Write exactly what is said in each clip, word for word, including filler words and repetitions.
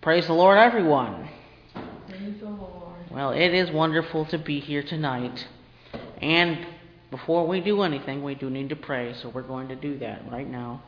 Praise the Lord, everyone. Praise the Lord. Well, it is wonderful to be here tonight. And before we do anything, we do need to pray, so we're going to do that right now.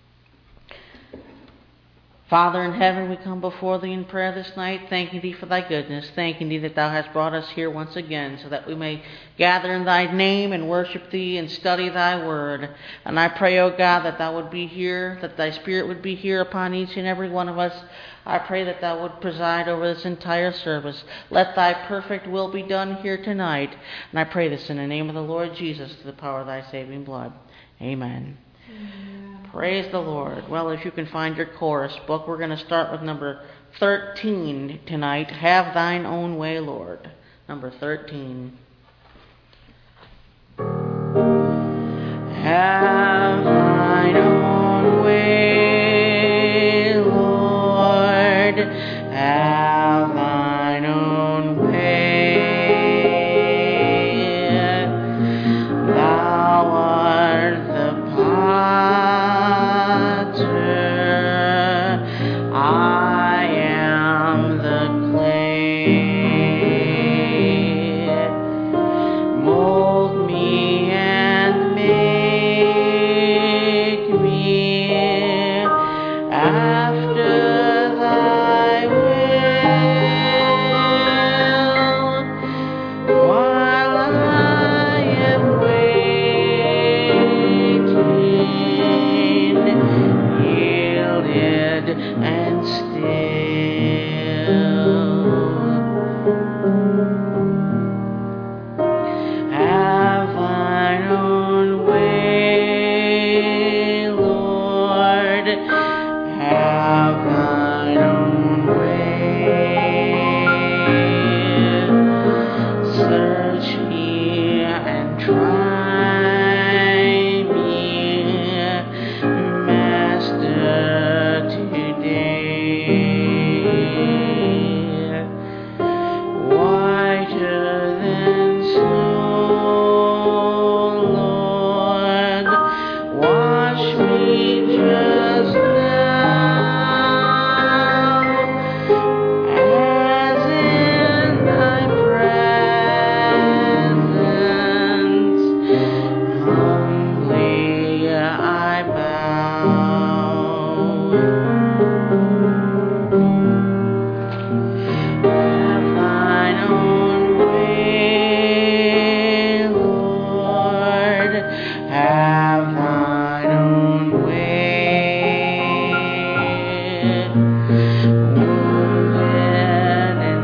Father in heaven, we come before thee in prayer this night, thanking thee for thy goodness, thanking thee that thou hast brought us here once again, so that we may gather in thy name and worship thee and study thy word. And I pray, O God, that thou would be here, that thy Spirit would be here upon each and every one of us. I pray that thou would preside over this entire service. Let thy perfect will be done here tonight. And I pray this in the name of the Lord Jesus, to the power of thy saving blood. Amen. Amen. Praise the Lord. Well, if you can find your chorus book, we're going to start with number thirteen tonight. Have thine own way, Lord. Number thirteen. Have thine own way, Lord. Have thine own way. Thou art the I am the clay. Mold me and make me after thy will, while I am waiting, yielded and have thine own way, Lord. Have thine own way. Search me and try me, Master, today. Whiter than snow, Lord, wash me just now, as in thy presence humbly I bow. Have thine own way, Lord. Have thine own way. Wounded and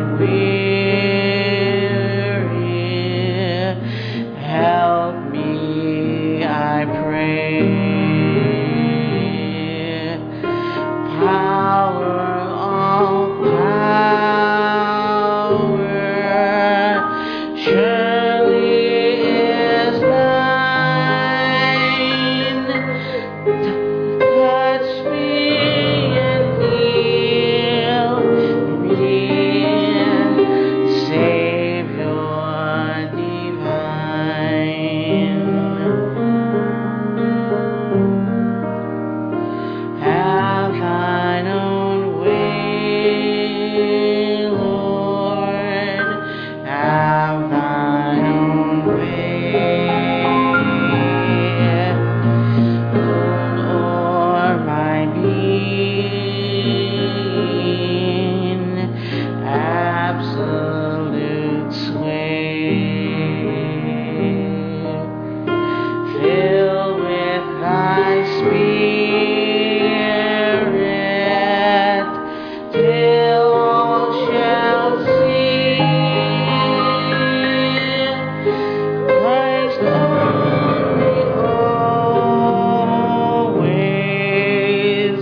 weary, help me, I pray. Power, all power, surely is thine. Touch me and heal me, Savior divine. Have thine own way, Lord. Have thine own way. Rule o'er my being, absolute sway. Fill with thy Spirit, till all shall see Christ only, always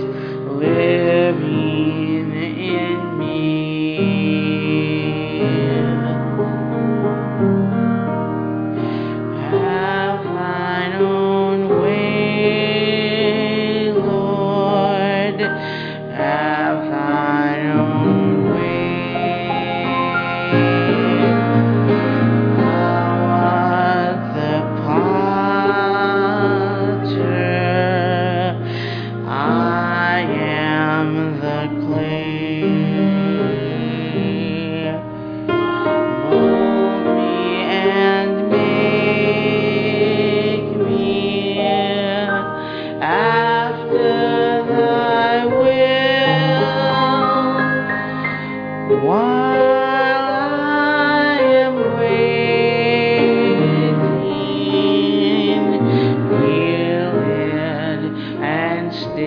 living in me. Have thine own way, Lord. Have thine own way. Thou art the potter, I am the clay.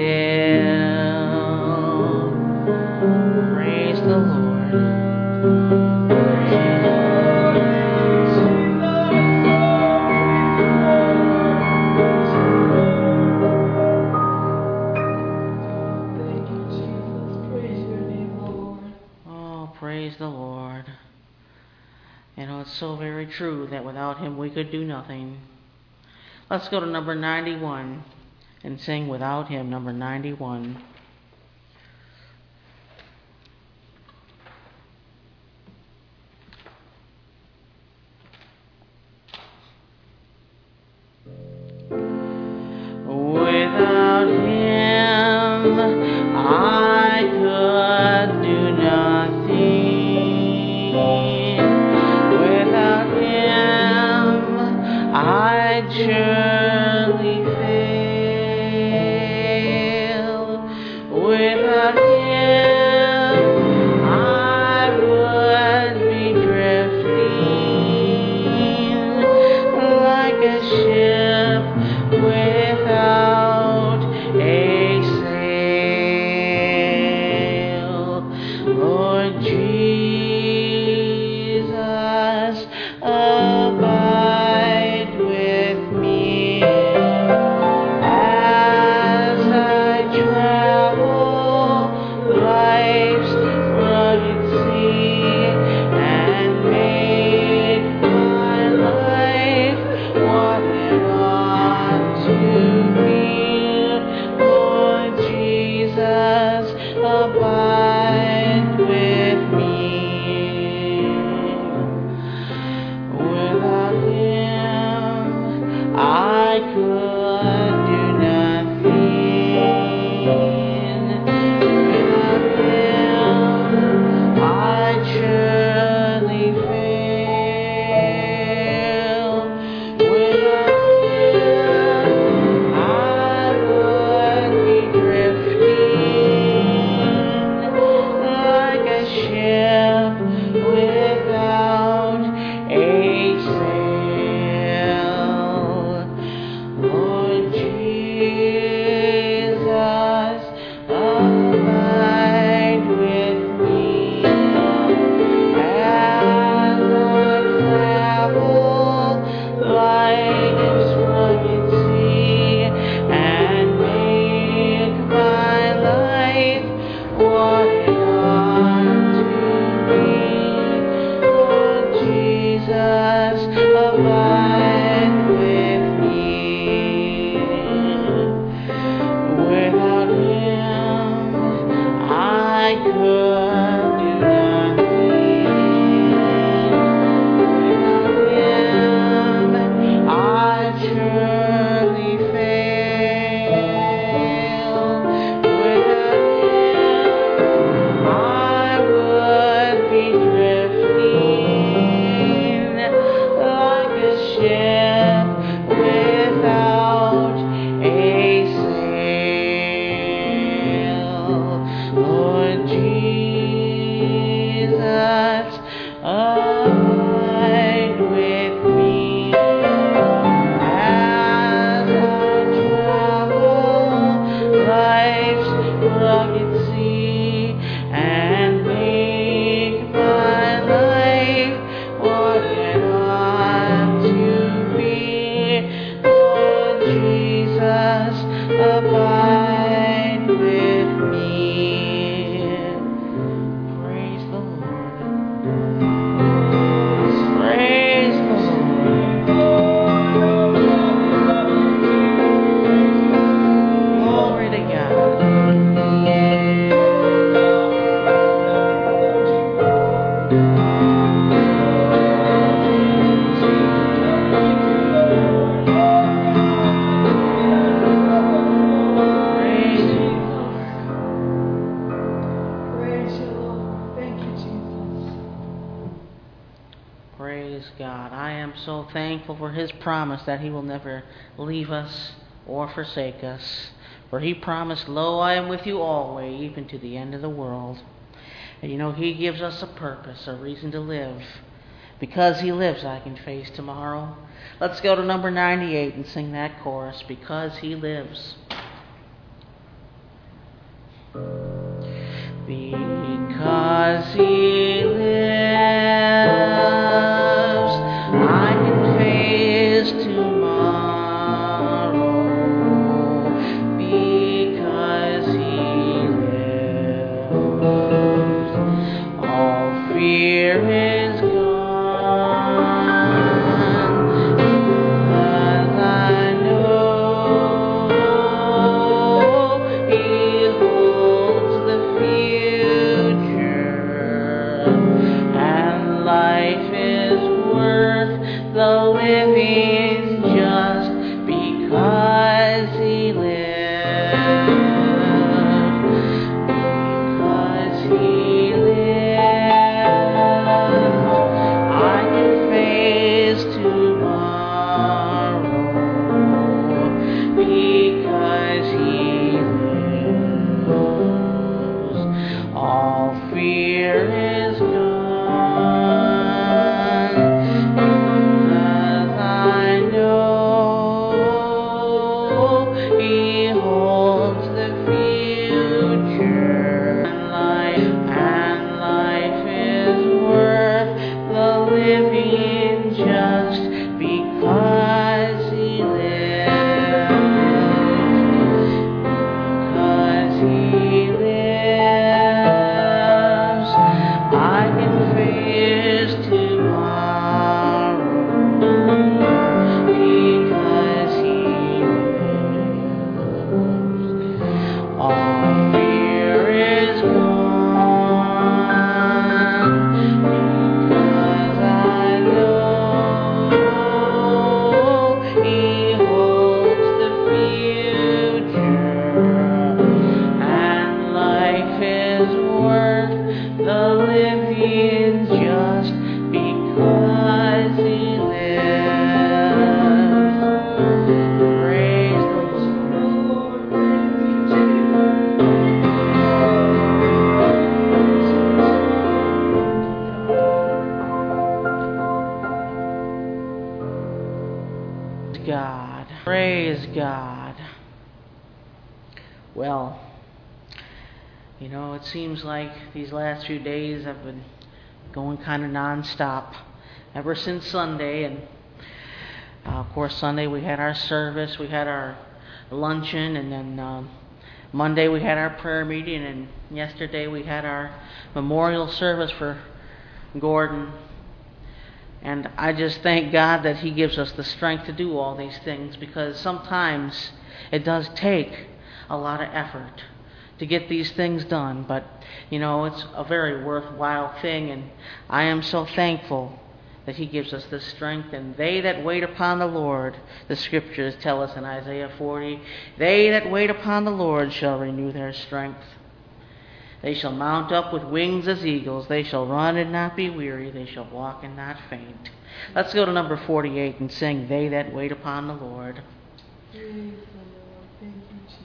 Praise the Lord. Thank you, Jesus. Praise your name, Lord. Oh, praise the Lord. You know, it's so very true that without him we could do nothing. Let's go to number ninety-one and sing Without Him, number ninety-one. Without him, I could do nothing. Without him, I'd surely fail. Without him, I would be drifting like a ship without a sail. Lord Jesus, abide with me as I travel life's rugged sea and make my life what it ought to be. Lord Jesus, abide with me. Without him, I could do nothing. Without him, I'd surely fail. Without him, I would be drifting like a ship without a sail. Lord Jesus, abide with me as I travel life's rugged sea and make my life what it ought to be. Lord Jesus, abide with me. Without him, I could do nothing. Without him, I'd surely fail. Without him, I would be drifting like a ship without a sail. Lord Jesus, abide with me as I travel life's rugged sea and make my life what it ought to be. Lord Jesus, abide with me. Praise the Lord. Praise the Lord. Glory to God. Praise you, Lord. Praise you, Lord. Thank you, Jesus. Praise God. I am so thankful for his promise that he will never leave us or forsake us. For he promised, lo, I am with you always, even to the end of the world. And you know, he gives us a purpose, a reason to live. Because he lives, I can face tomorrow. Let's go to number ninety-eight and sing that chorus, Because He Lives. Because He lives, I can face tomorrow. Because He lives, all fear is gone. Because I know He holds the future, and life is worth the living just because He lives. Because He lives, I can face tomorrow. Because He lives, all fear is gone. Because I know He holds the future, and life, and life is worth the living just because He lives. Because He lives, I can face tomorrow. Because He lives, all fear is gone. Because I know He holds the future, and life is worth the living just because He lives. Praise the Lord. God. Praise God. Well, you know, it seems like these last few days have been going kind of nonstop ever since Sunday. And uh, of course, Sunday we had our service, we had our luncheon, and then um, Monday we had our prayer meeting, and yesterday we had our memorial service for Gordon. And I just thank God that He gives us the strength to do all these things, because sometimes it does take a lot of effort to get these things done. But, you know, it's a very worthwhile thing, and I am so thankful that He gives us the strength. And they that wait upon the Lord, the scriptures tell us in Isaiah forty, they that wait upon the Lord shall renew their strength. They shall mount up with wings as eagles. They shall run and not be weary. They shall walk and not faint. Let's go to number forty-eight and sing, They That Wait Upon the Lord. Praise the Lord. Thank you, Jesus.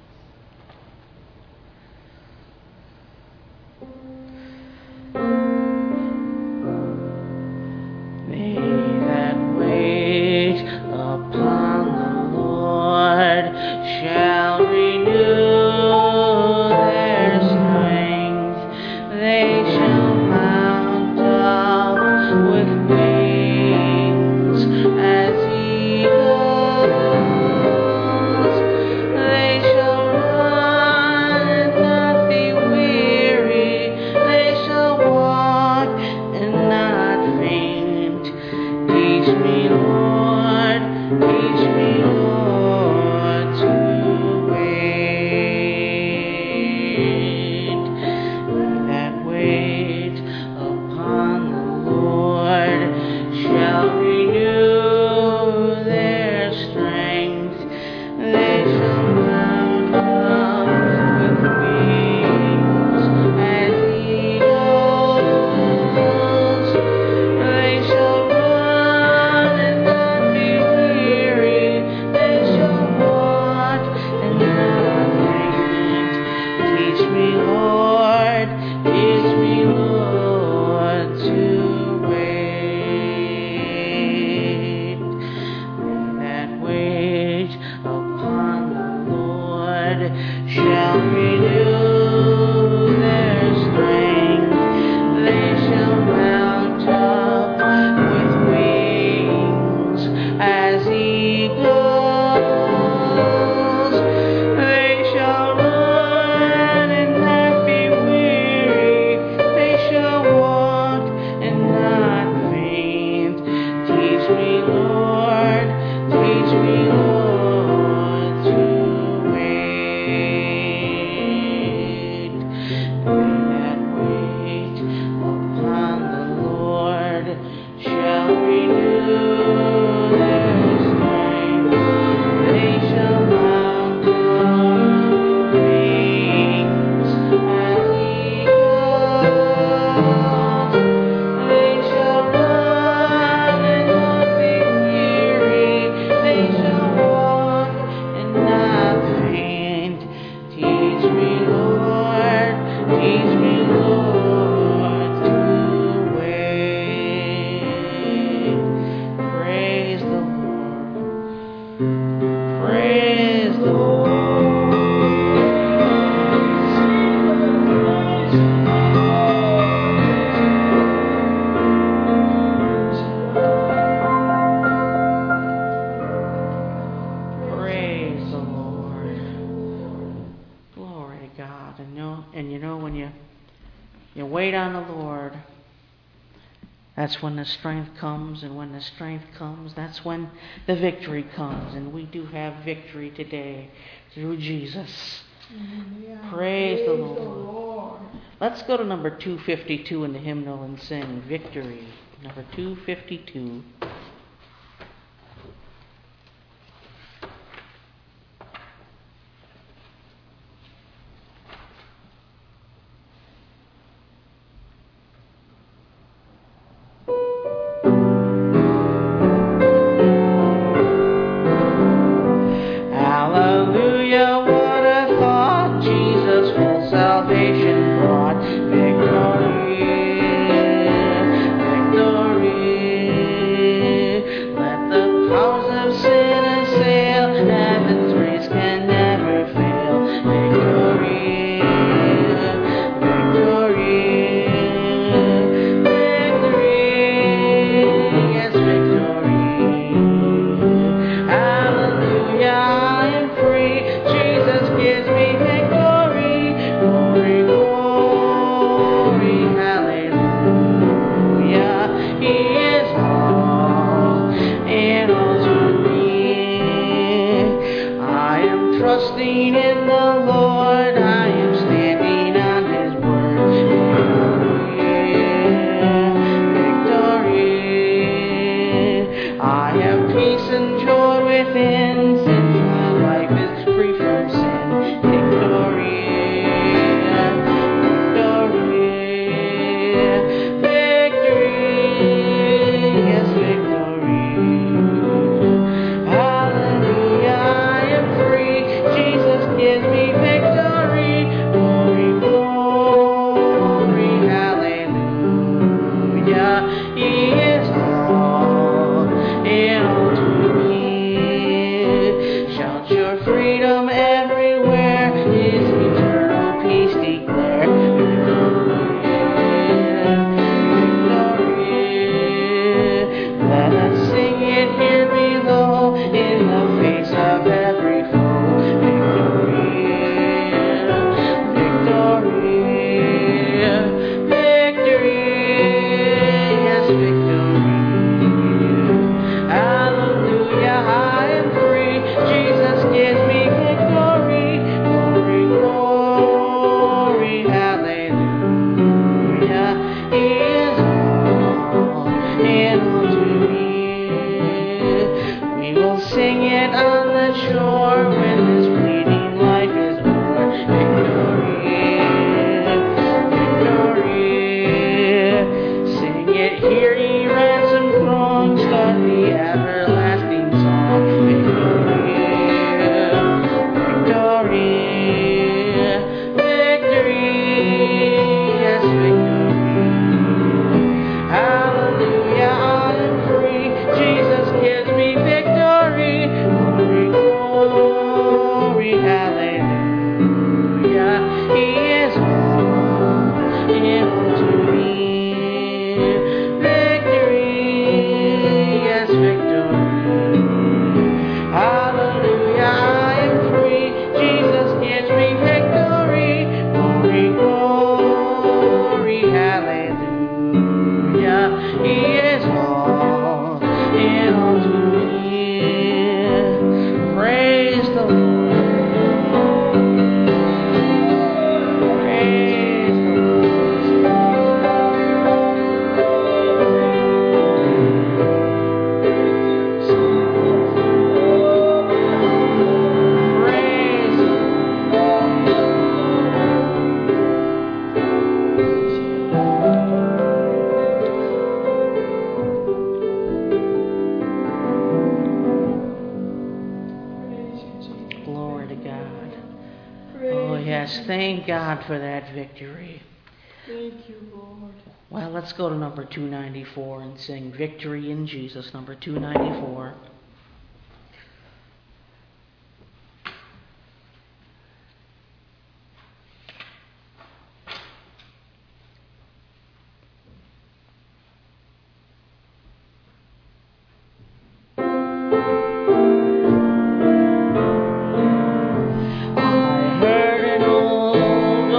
They that wait upon the Lord shall renew their strength. They shall mount up with wings as eagles. They shall run and not be weary. They shall walk and not faint. Teach me, Lord, teach me, Lord, to wait. They that wait upon the Lord shall renew their strength. They shall mount up with wings as eagles. They shall run and not be weary. They shall walk and not faint. Teach me, Lord, teach me, Lord, to wait. They that wait upon the Lord shall renew their God. And you know, and you know when you you wait on the Lord, that's when the strength comes, and when the strength comes, that's when the victory comes. And we do have victory today through Jesus. Yeah. Praise, Praise the, Lord. the Lord. Let's go to number two fifty-two in the hymnal and sing Victory. Number two fifty-two. Thank God for that victory. Thank you, Lord. Well, let's go to number two ninety-four and sing Victory in Jesus, number two ninety-four. I heard an old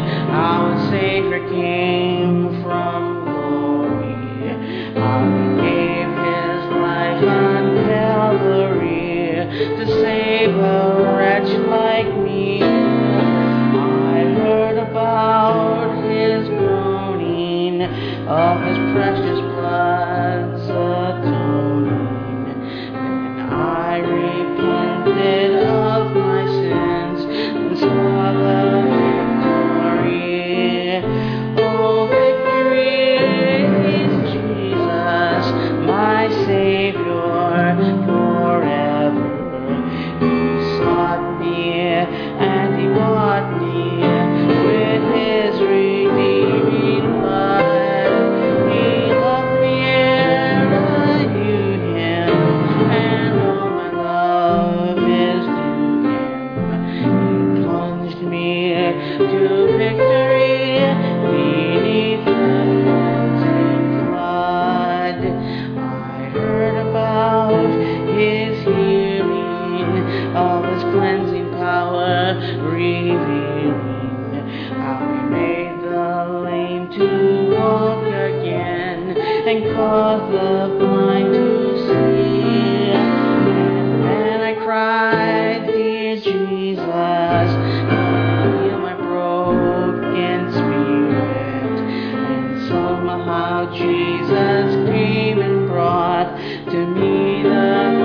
Our Savior came from glory. How he gave his life on Calvary to save a wretch like me. I heard about his groaning, of his precious blood's atoning. Then I repented of my sins and saw the victory. Oh, victory in Jesus, my Savior forever. He sought me and he bought me with his redeeming blood. He loved me ere I knew him, and all my love is to him. He plunged me to victory beneath the cleansing flood. I heard about his healing, of his cleansing power revealing, how he made the lame to walk again and caused the blind to see. And then I cried, dear Jesus, heal my broken spirit. And somehow Jesus came and brought to me the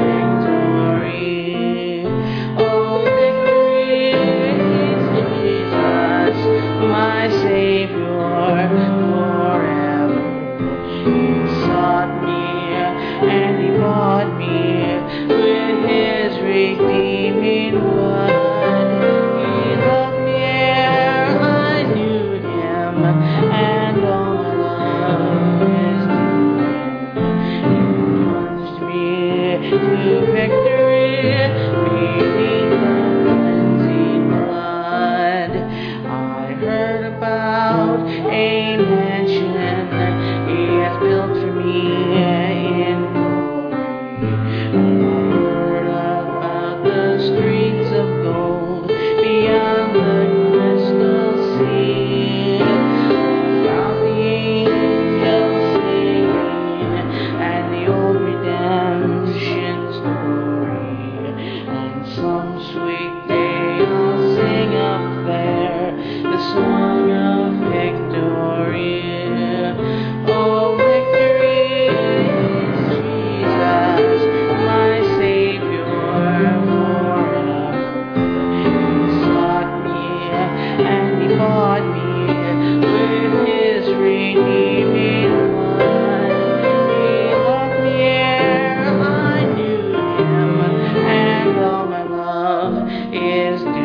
victory. Oh, victory is Jesus, my Savior forever. He sought me and he bought me with his redeeming blood. He loved me ere I knew him, and all my love is to him. He plunged me to victory beneath the cleansing blood. I heard about a mansion he has built for me in glory. I heard about the streets of gold beyond the crystal sea, about the angels singing and the old redemption story. And some sweet day I'll sing up there the song of victory. Oh, victory is Jesus, my Savior forever. He sought me and he bought me with his redeeming blood. He loved me ere I knew him, and all my love is due him.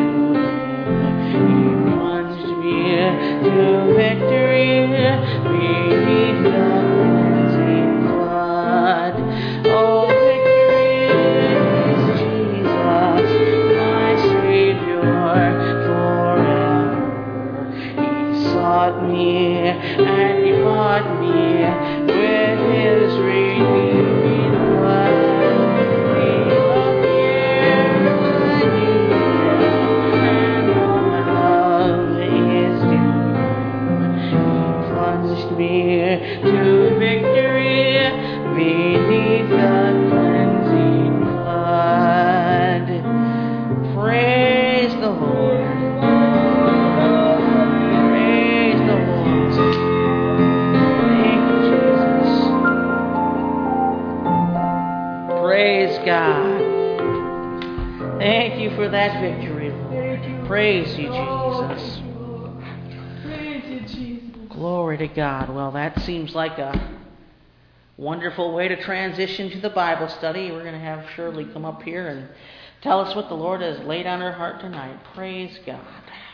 He plunged me to victory beneath the cleansing flood. Oh, victory is Jesus, my Savior forever. He sought me and he bought me with his redeeming blood. He loved me ere I knew him, and all my love is due him. He plunged me to victory beneath the cleansing flood. Praise the Lord. Praise the Lord. Thank you, Jesus. Praise God. Thank you for that victory, Lord. Thank you. Praise you, Oh, Jesus. thank you, Lord. Praise you, Jesus. Glory to God. Well, that seems like a wonderful way to transition to the Bible study. We're going to have Shirley come up here and tell us what the Lord has laid on her heart tonight. Praise God.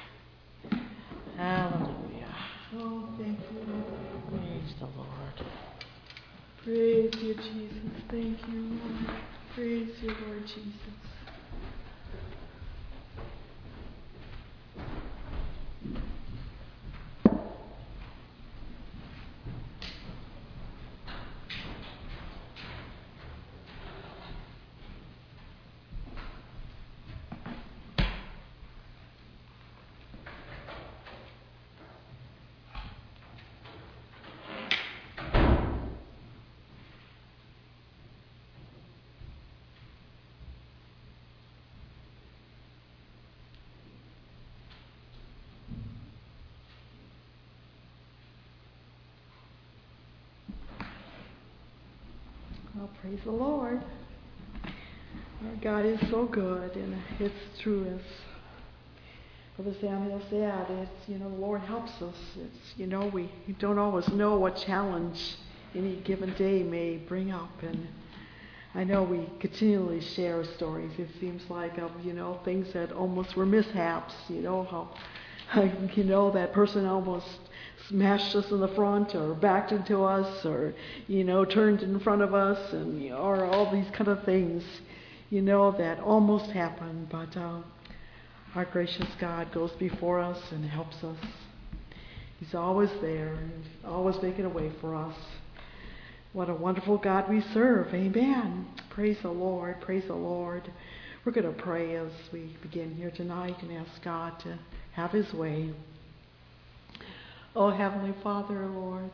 Hallelujah. Oh, thank you, Lord. Praise the Lord. Praise you, Jesus. Thank you, Lord. Praise you, Lord Jesus. Well, praise the Lord. Our God is so good, and it's true as Brother Samuel said. It's, you know, the Lord helps us. It's, you know, we don't always know what challenge any given day may bring up, and I know we continually share stories. It seems like of, you know, things that almost were mishaps. You know how, you know, that person almost smashed us in the front or backed into us or, you know, turned in front of us, and you know, or all these kind of things, you know, that almost happened. But uh, our gracious God goes before us and helps us. He's always there and always making a way for us. What a wonderful God we serve. Amen. Praise the Lord. Praise the Lord. We're going to pray as we begin here tonight and ask God to have His way. Oh, Heavenly Father, Lord,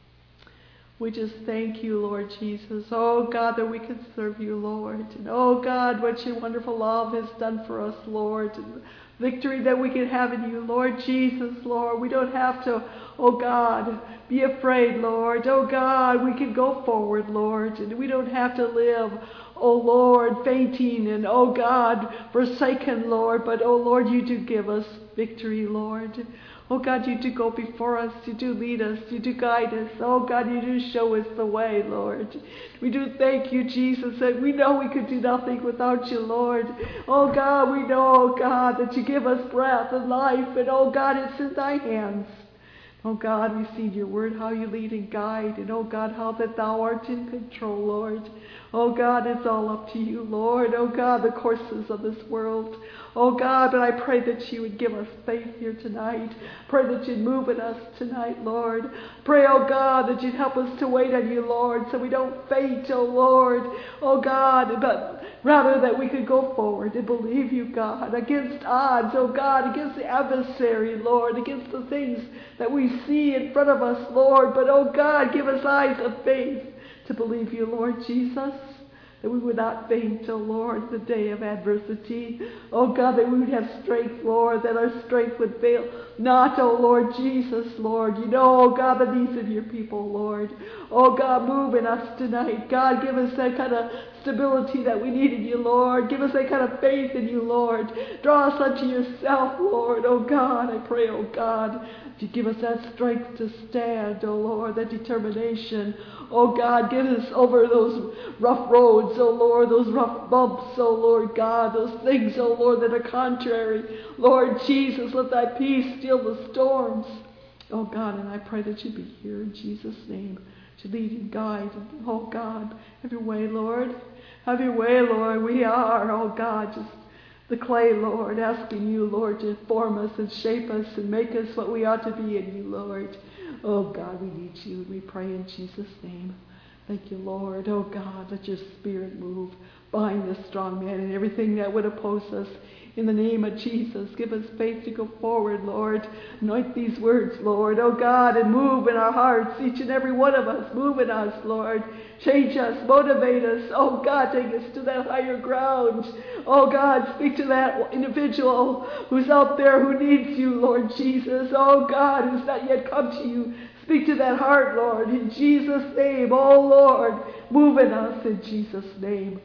we just thank you, Lord Jesus. Oh, God, that we can serve you, Lord. And oh, God, what your wonderful love has done for us, Lord. And victory that we can have in you, Lord Jesus, Lord. We don't have to, oh, God, be afraid, Lord. Oh, God, we can go forward, Lord. And we don't have to live, oh, Lord, fainting and, oh, God, forsaken, Lord. But, oh, Lord, you do give us victory, Lord. Oh, God, you do go before us. You do lead us. You do guide us. Oh, God, you do show us the way, Lord. We do thank you, Jesus, that we know we could do nothing without you, Lord. Oh, God, we know, oh, God, that you give us breath and life. And, oh, God, it's in thy hands. Oh, God, we see in your word how you lead and guide. And, oh, God, how that thou art in control, Lord. Oh, God, it's all up to you, Lord. Oh, God, the courses of this world. Oh, God, but I pray that you would give us faith here tonight. Pray that you'd move in us tonight, Lord. Pray, oh, God, that you'd help us to wait on you, Lord, so we don't faint, oh, Lord. Oh, God, but rather that we could go forward and believe you, God, against odds, oh, God, against the adversary, Lord, against the things that we see in front of us, Lord. But, oh, God, give us eyes of faith to believe you, Lord Jesus. That we would not faint, oh Lord, the day of adversity. Oh God, that we would have strength, Lord, that our strength would fail not, oh Lord Jesus, Lord. You know, oh God, the needs of your people, Lord. Oh God, move in us tonight. God, give us that kind of stability that we need in you, Lord. Give us that kind of faith in you, Lord. Draw us unto yourself, Lord. Oh God, I pray, oh God, that you give us that strength to stand, oh Lord, that determination. Oh God, get us over those rough roads, oh Lord, those rough bumps, oh Lord God, those things, oh Lord, that are contrary. Lord Jesus, let thy peace still the storms. Oh God, and I pray that you be here in Jesus' name to lead and guide. Oh God, have your way, Lord. Have your way, Lord. We are, oh God, just the clay, Lord, asking you, Lord, to form us and shape us and make us what we ought to be in you, Lord. Oh, God, we need you, and we pray in Jesus' name. Thank you, Lord. Oh, God, let your spirit move behind this strong man and everything that would oppose us. In the name of Jesus, give us faith to go forward, Lord. Anoint these words, Lord. Oh, God, and move in our hearts, each and every one of us. Move in us, Lord. Change us, motivate us. Oh, God, take us to that higher ground. Oh, God, speak to that individual who's out there who needs you, Lord Jesus. Oh, God, who's not yet come to you. Speak to that heart, Lord, in Jesus' name. Oh, Lord, move in us in Jesus' name.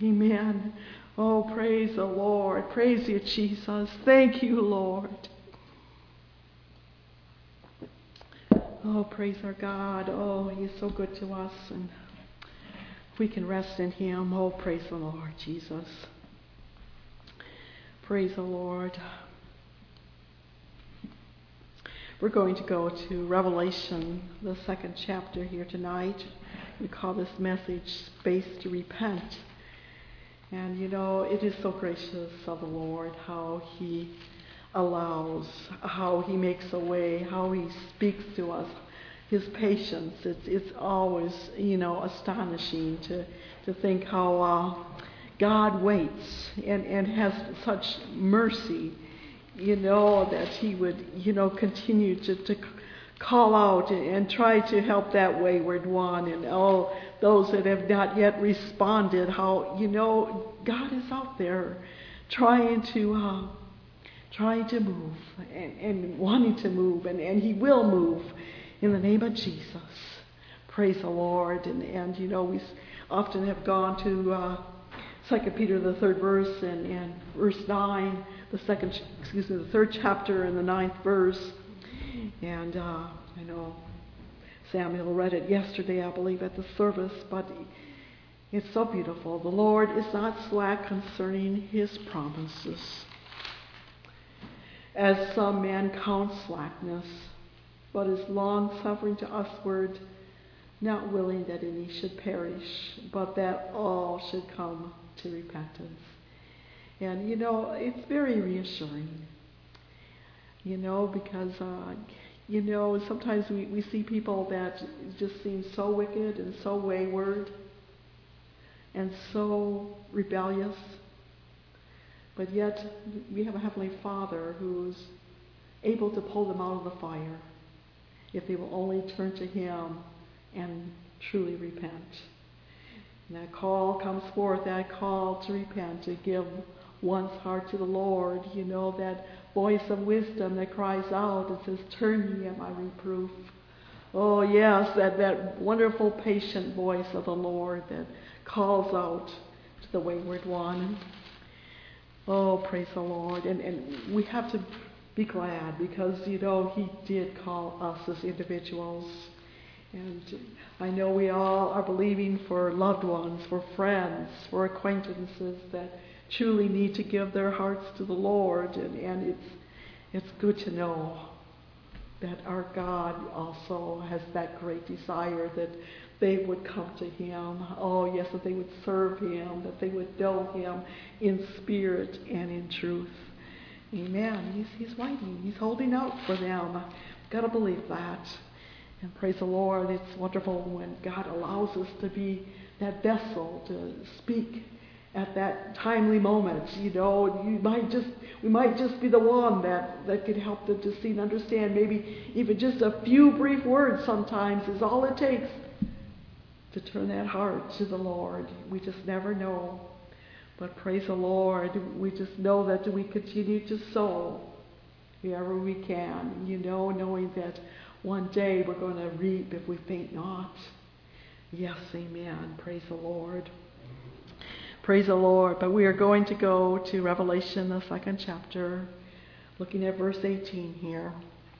Amen. Oh, praise the Lord. Praise you, Jesus. Thank you, Lord. Oh, praise our God. Oh, He is so good to us. And we can rest in Him. Oh, praise the Lord, Jesus. Praise the Lord. We're going to go to Revelation, the second chapter here tonight. We call this message Space to Repent. And you know, it is so gracious of the Lord how He allows, how He makes a way, how He speaks to us. His patience, it's it's always, you know, astonishing to, to think how uh, God waits and, and has such mercy, you know, that He would, you know, continue to, to call out and, and try to help that wayward one and all those that have not yet responded, how, you know, God is out there trying to uh, trying to move and, and wanting to move, and, and He will move in the name of Jesus. Praise the Lord. And, and you know, we often have gone to uh, Second Peter, the third verse, and, and verse nine, the second, excuse me, the third chapter and the ninth verse. And uh, I know Samuel read it yesterday, I believe, at the service, but it's so beautiful. The Lord is not slack concerning his promises, as some men count slackness, but is long-suffering to usward, not willing that any should perish, but that all should come to repentance. And, you know, it's very reassuring, you know, because, uh, you know, sometimes we, we see people that just seem so wicked and so wayward and so rebellious. But yet we have a Heavenly Father who's able to pull them out of the fire if they will only turn to Him and truly repent. And that call comes forth, that call to repent, to give one's heart to the Lord. You know, that voice of wisdom that cries out and says, "Turn ye at my reproof." Oh yes, that, that wonderful patient voice of the Lord that calls out to the wayward one. Oh, praise the Lord. And, and we have to be glad because, you know, He did call us as individuals. And I know we all are believing for loved ones, for friends, for acquaintances that truly need to give their hearts to the Lord. And, and it's, it's good to know that our God also has that great desire that they would come to Him. Oh, yes, that they would serve Him, that they would know Him in spirit and in truth. Amen. He's, he's waiting. He's holding out for them. I've got to believe that. And praise the Lord, it's wonderful when God allows us to be that vessel to speak at that timely moment. You know, you might just we might just be the one that, that could help them to see and understand. Maybe even just a few brief words sometimes is all it takes to turn that heart to the Lord. We just never know. But praise the Lord, we just know that we continue to sow wherever we can, you know, knowing that one day we're going to reap if we faint not. Yes, amen. Praise the Lord. Praise the Lord. But we are going to go to Revelation, the second chapter, looking at verse eighteen here.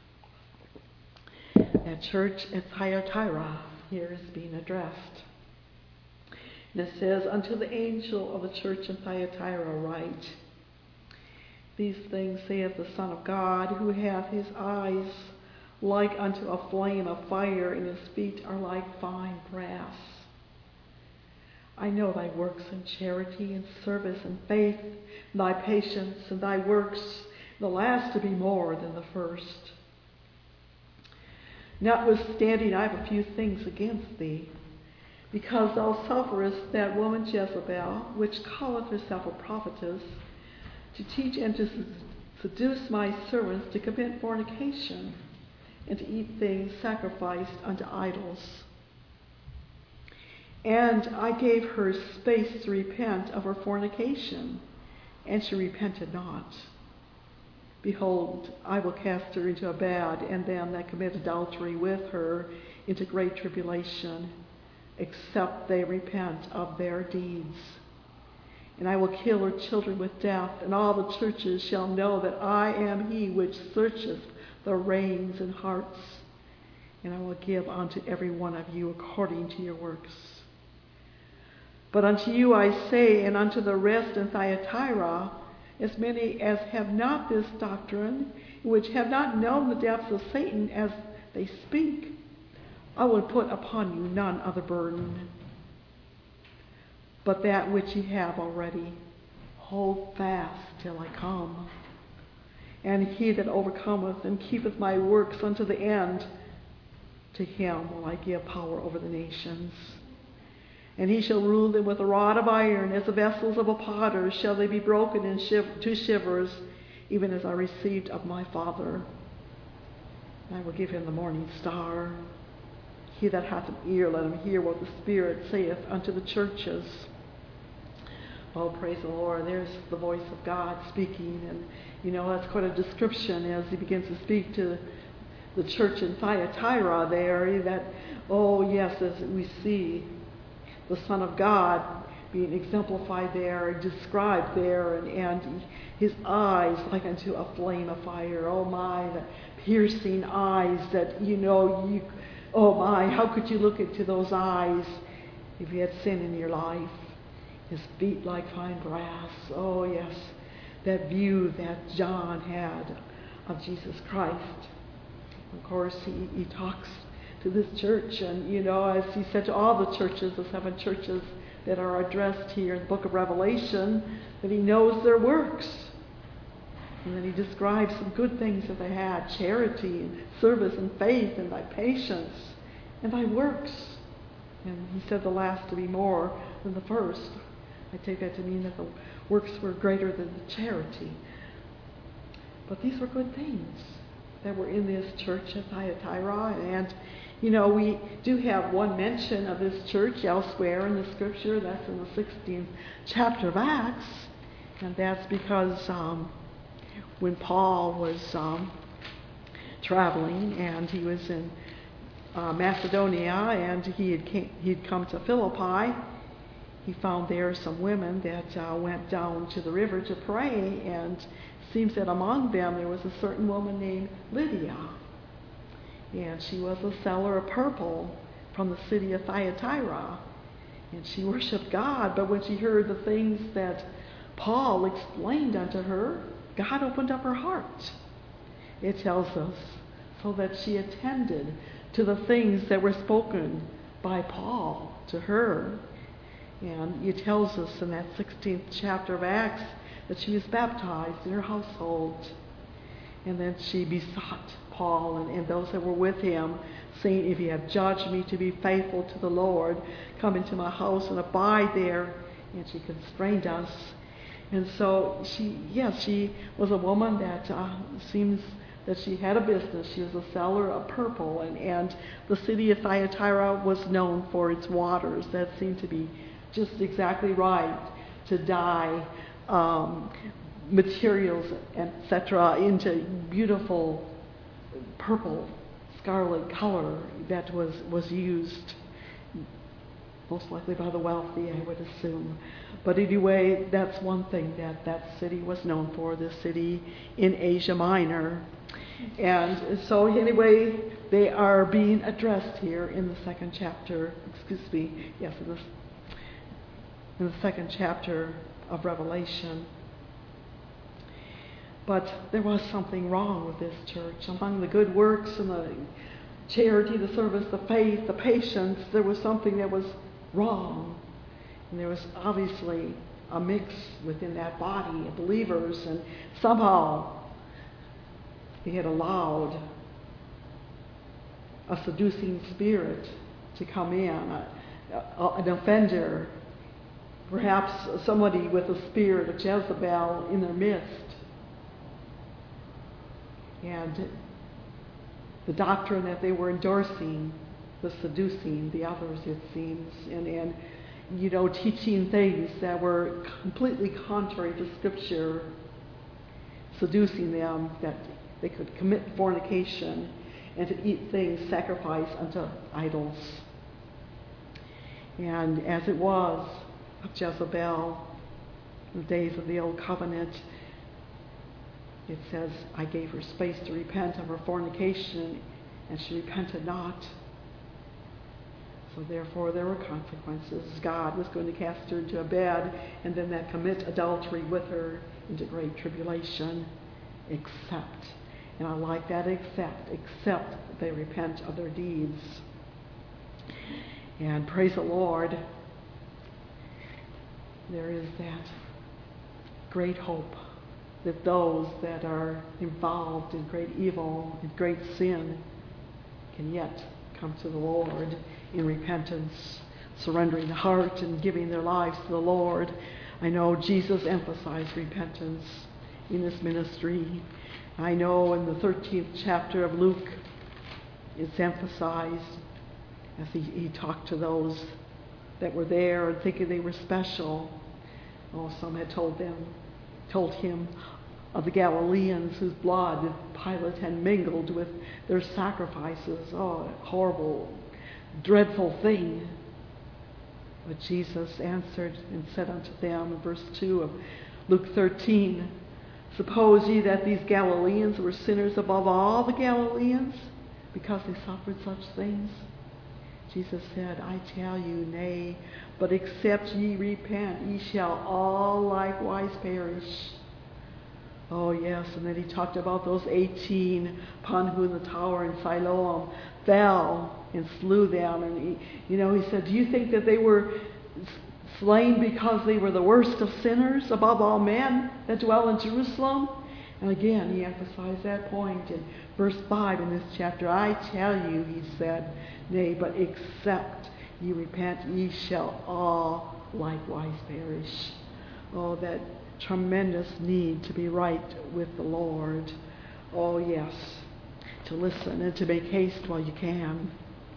That church at Thyatira here is being addressed. And it says, "Unto the angel of the church in Thyatira write, These things saith the Son of God, who hath his eyes like unto a flame of fire, and his feet are like fine brass. I know thy works and charity and service and faith, and thy patience and thy works, the last to be more than the first. Notwithstanding, I have a few things against thee, because thou sufferest that woman Jezebel, which calleth herself a prophetess, to teach and to seduce my servants to commit fornication, and to eat things sacrificed unto idols. And I gave her space to repent of her fornication, and she repented not. Behold, I will cast her into a bed, and them that commit adultery with her into great tribulation, except they repent of their deeds. And I will kill her children with death, and all the churches shall know that I am He which searcheth the reins and hearts, and I will give unto every one of you according to your works. But unto you I say, and unto the rest in Thyatira, as many as have not this doctrine, which have not known the depths of Satan as they speak, I will put upon you none other burden, but that which ye have already. Hold fast till I come. And he that overcometh and keepeth my works unto the end, to him will I give power over the nations. And he shall rule them with a rod of iron, as the vessels of a potter shall they be broken in shiv- to shivers, even as I received of my Father. And I will give him the morning star. He that hath an ear, let him hear what the Spirit saith unto the churches." Oh, praise the Lord. There's the voice of God speaking. And, you know, that's quite a description as he begins to speak to the church in Thyatira there. That, oh, yes, as we see the Son of God being exemplified there, described there, and, and his eyes like unto a flame of fire. Oh my, the piercing eyes that, you know, you, oh my, how could you look into those eyes if you had sin in your life? His feet like fine brass. Oh yes, that view that John had of Jesus Christ. Of course, he, he talks to this church, and you know, as he said to all the churches, the seven churches that are addressed here in the book of Revelation, that he knows their works. And then he describes some good things that they had: charity and service and faith and thy patience and thy works. And he said the last to be more than the first. I take that to mean that the works were greater than the charity. But these were good things that were in this church at Thyatira. And, you know, we do have one mention of this church elsewhere in the scripture. That's in the sixteenth chapter of Acts. And that's because um, when Paul was um, traveling and he was in uh, Macedonia and he had came, he'd come to Philippi, he found there some women that uh, went down to the river to pray, and it seems that among them there was a certain woman named Lydia. And she was a seller of purple from the city of Thyatira. And she worshiped God, but when she heard the things that Paul explained unto her, God opened up her heart. It tells us, so that she attended to the things that were spoken by Paul to her. And it tells us in that sixteenth chapter of Acts that she was baptized in her household. And then she besought Paul and, and those that were with him, saying, if you have judged me to be faithful to the Lord, come into my house and abide there. And she constrained us. And so she, yes, she was a woman that uh, seems that she had a business. She was a seller of purple. And, and the city of Thyatira was known for its waters that seemed to be just exactly right to dye um, materials, et cetera, into beautiful purple, scarlet color that was, was used most likely by the wealthy, I would assume. But anyway, that's one thing that that city was known for, this city in Asia Minor. And so anyway, they are being addressed here in the second chapter, excuse me, yes, in the in the second chapter of Revelation. But there was something wrong with this church. Among the good works and the charity, the service, the faith, the patience, there was something that was wrong. And there was obviously a mix within that body of believers, and somehow they had allowed a seducing spirit to come in, a, a, an offender, perhaps somebody with a spirit of Jezebel in their midst. And the doctrine that they were endorsing was seducing the others, it seems, and, and you know, teaching things that were completely contrary to Scripture, seducing them that they could commit fornication and to eat things sacrificed unto idols. And as it was of Jezebel in the days of the Old Covenant, it says, I gave her space to repent of her fornication, and she repented not. So therefore there were consequences. God was going to cast her into a bed, and then that commit adultery with her into great tribulation, except, and I like that, except, except that they repent of their deeds. And praise the Lord, there is that great hope that those that are involved in great evil and great sin can yet come to the Lord in repentance, surrendering the heart and giving their lives to the Lord. I know Jesus emphasized repentance in this ministry. I know in the thirteenth chapter of Luke, it's emphasized as he, he talked to those that were there and thinking they were special. Oh, some had told them, told him of the Galileans whose blood Pilate had mingled with their sacrifices. Oh, a horrible, dreadful thing. But Jesus answered and said unto them, in verse two of Luke thirteen, suppose ye that these Galileans were sinners above all the Galileans, because they suffered such things? Jesus said, I tell you, nay, but except ye repent, ye shall all likewise perish. Oh, yes, and then he talked about those eighteen upon whom the tower in Siloam fell and slew them. And, he, you know, he said, do you think that they were slain because they were the worst of sinners above all men that dwell in Jerusalem? And again, he emphasized that point in verse five in this chapter. I tell you, he said, nay, but except ye repent, ye shall all likewise perish. Oh, that tremendous need to be right with the Lord. Oh, yes, to listen and to make haste while you can.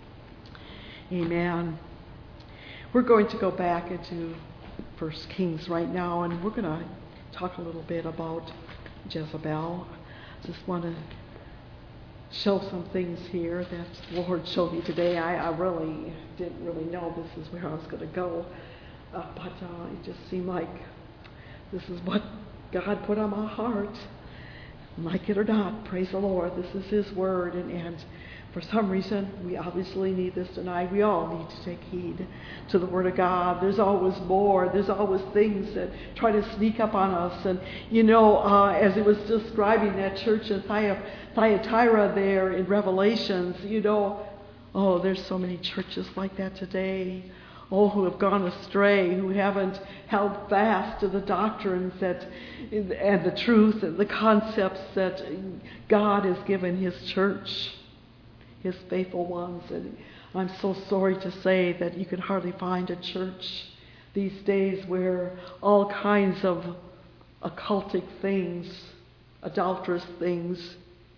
Amen. We're going to go back into First Kings right now, and we're going to talk a little bit about Jezebel. Just want to show some things here that the Lord showed me today. I, I really didn't really know this is where I was going to go, uh, but uh, it just seemed like this is what God put on my heart. Like it or not, praise the Lord, this is His Word, and, and for some reason, we obviously need this tonight. We all need to take heed to the Word of God. There's always more. There's always things that try to sneak up on us. And, you know, uh, as it was describing that church in Thyatira there in Revelations, you know, oh, there's so many churches like that today. Oh, who have gone astray, who haven't held fast to the doctrines that, and the truth and the concepts that God has given His church, His faithful ones. And I'm so sorry to say that you can hardly find a church these days where all kinds of occultic things, adulterous things,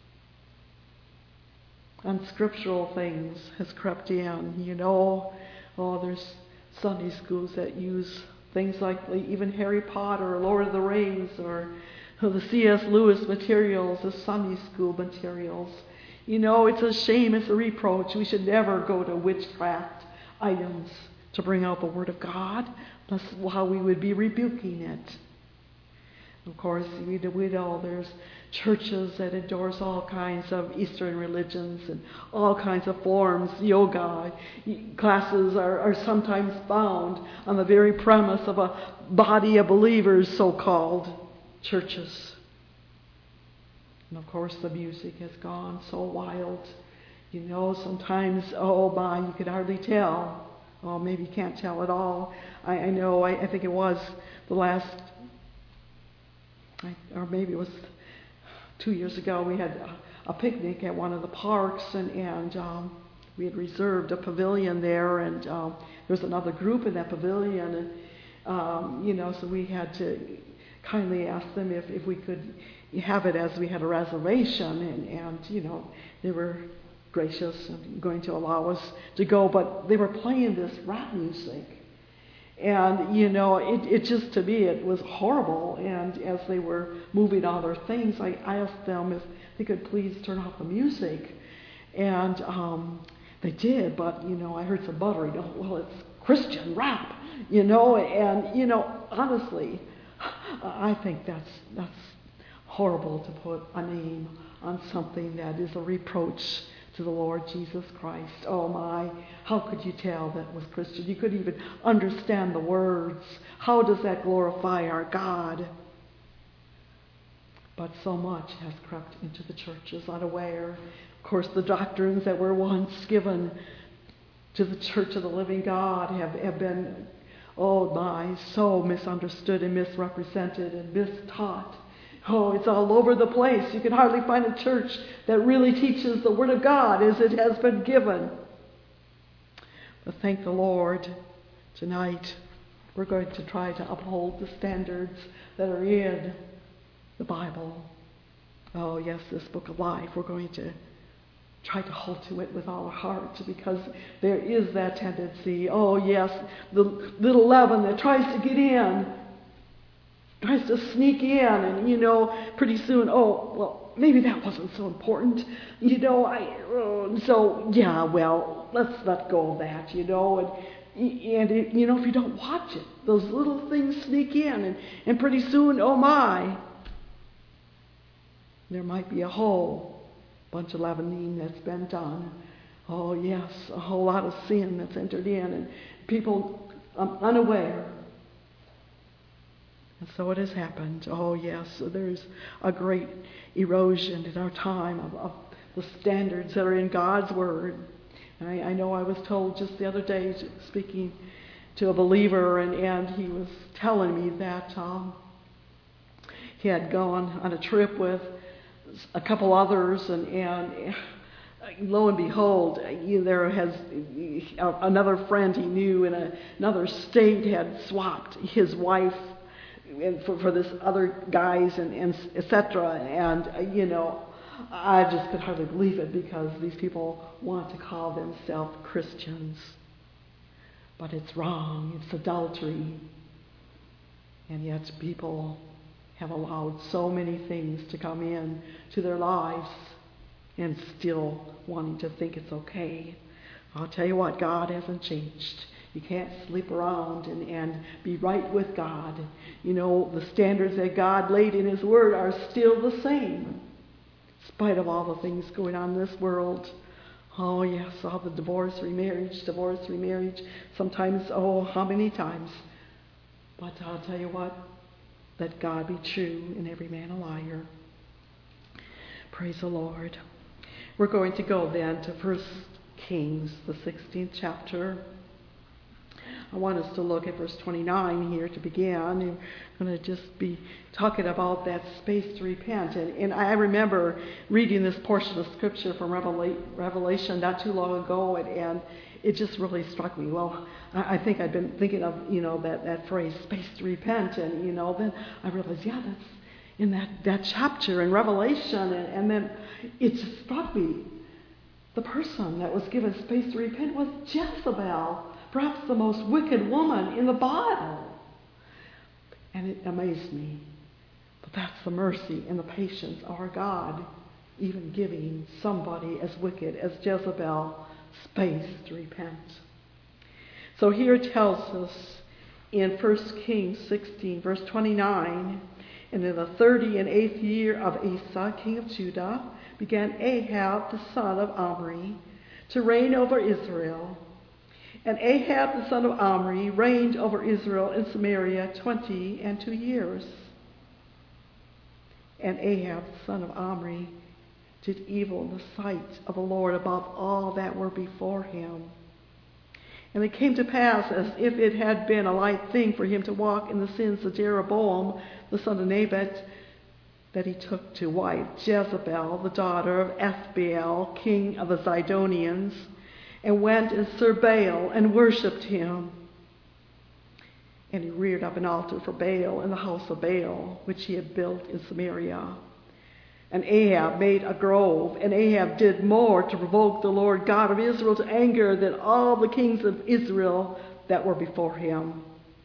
unscriptural things has crept in. You know, oh, there's Sunday schools that use things like even Harry Potter or Lord of the Rings or the C S Lewis materials, the Sunday school materials. You know, it's a shame, it's a reproach. We should never go to witchcraft items to bring out the Word of God. That's how we would be rebuking it. Of course, we know there's churches that endorse all kinds of Eastern religions and all kinds of forms. Yoga classes are, are sometimes found on the very premise of a body of believers, so-called churches. And of course, the music has gone so wild. You know, sometimes, oh my, you could hardly tell. Oh, maybe you can't tell at all. I, I know, I, I think it was the last, I, or maybe it was two years ago, we had a, a picnic at one of the parks, and, and um, we had reserved a pavilion there, and um, there was another group in that pavilion, and um, you know, so we had to kindly ask them if, if we could have it as we had a reservation, and, and you know, they were gracious and going to allow us to go, but they were playing this rap music. And, you know, it, it just, to me, it was horrible. And as they were moving all their things, I asked them if they could please turn off the music. And um, they did, but, you know, I heard some buttering. Oh, well, it's Christian rap, you know. And, you know, honestly, I think that's that's horrible to put a name on something that is a reproach to the Lord Jesus Christ. Oh my, how could you tell that was Christian? You couldn't even understand the words. How does that glorify our God? But so much has crept into the churches unaware. Of course, the doctrines that were once given to the Church of the Living God have, have been, oh my, so misunderstood and misrepresented and mistaught. Oh, it's all over the place. You can hardly find a church that really teaches the Word of God as it has been given. But thank the Lord, tonight we're going to try to uphold the standards that are in the Bible. Oh, yes, this book of life. We're going to try to hold to it with all our heart, because there is that tendency. Oh, yes, the little leaven that tries to get in. Tries to sneak in, and, you know, pretty soon, oh, well, maybe that wasn't so important. You know, I, uh, so, yeah, well, let's let go of that, you know. And And, it, you know, if you don't watch it, those little things sneak in. And, and pretty soon, oh my, there might be a whole bunch of leavening that's been done. Oh, yes, a whole lot of sin that's entered in. And people um, unaware. And so it has happened. Oh, yes, so there's a great erosion in our time of, of the standards that are in God's Word. And I, I know I was told just the other day, speaking to a believer, and, and he was telling me that um, he had gone on a trip with a couple others, and, and lo and behold, you know, there has another friend he knew in a, another state had swapped his wife and for, for this other guys, and, and et cetera. And, uh, you know, I just could hardly believe it, because these people want to call themselves Christians. But it's wrong. It's adultery. And yet people have allowed so many things to come in to their lives and still wanting to think it's okay. I'll tell you what, God hasn't changed. You can't sleep around and, and be right with God. You know, the standards that God laid in His Word are still the same, in spite of all the things going on in this world. Oh, yes, all the divorce, remarriage, divorce, remarriage. Sometimes, oh, how many times? But I'll tell you what, let God be true and every man a liar. Praise the Lord. We're going to go then to First Kings, the sixteenth chapter. I want us to look at verse twenty-nine here to begin. I'm going to just be talking about that space to repent. And, and I remember reading this portion of Scripture from Revela- Revelation not too long ago, and, and it just really struck me. Well, I, I think I'd been thinking of, you know, that, that phrase, space to repent, and, you know, then I realized, yeah, that's in that, that chapter in Revelation, and, and then it just struck me. The person that was given space to repent was Jezebel, perhaps the most wicked woman in the Bible. And it amazed me. But that's the mercy and the patience of our God, even giving somebody as wicked as Jezebel space to repent. So here it tells us in First Kings sixteen, verse twenty-nine, and in the thirty and eighth year of Asa, king of Judah, began Ahab, the son of Omri, to reign over Israel. And Ahab, the son of Omri, reigned over Israel in Samaria twenty and two years. And Ahab, the son of Omri, did evil in the sight of the Lord above all that were before him. And it came to pass, as if it had been a light thing for him to walk in the sins of Jeroboam, the son of Nebat, that he took to wife Jezebel, the daughter of Ethbaal, king of the Zidonians, and went and served Baal and worshipped him. And he reared up an altar for Baal in the house of Baal, which he had built in Samaria. And Ahab made a grove, and Ahab did more to provoke the Lord God of Israel to anger than all the kings of Israel that were before him.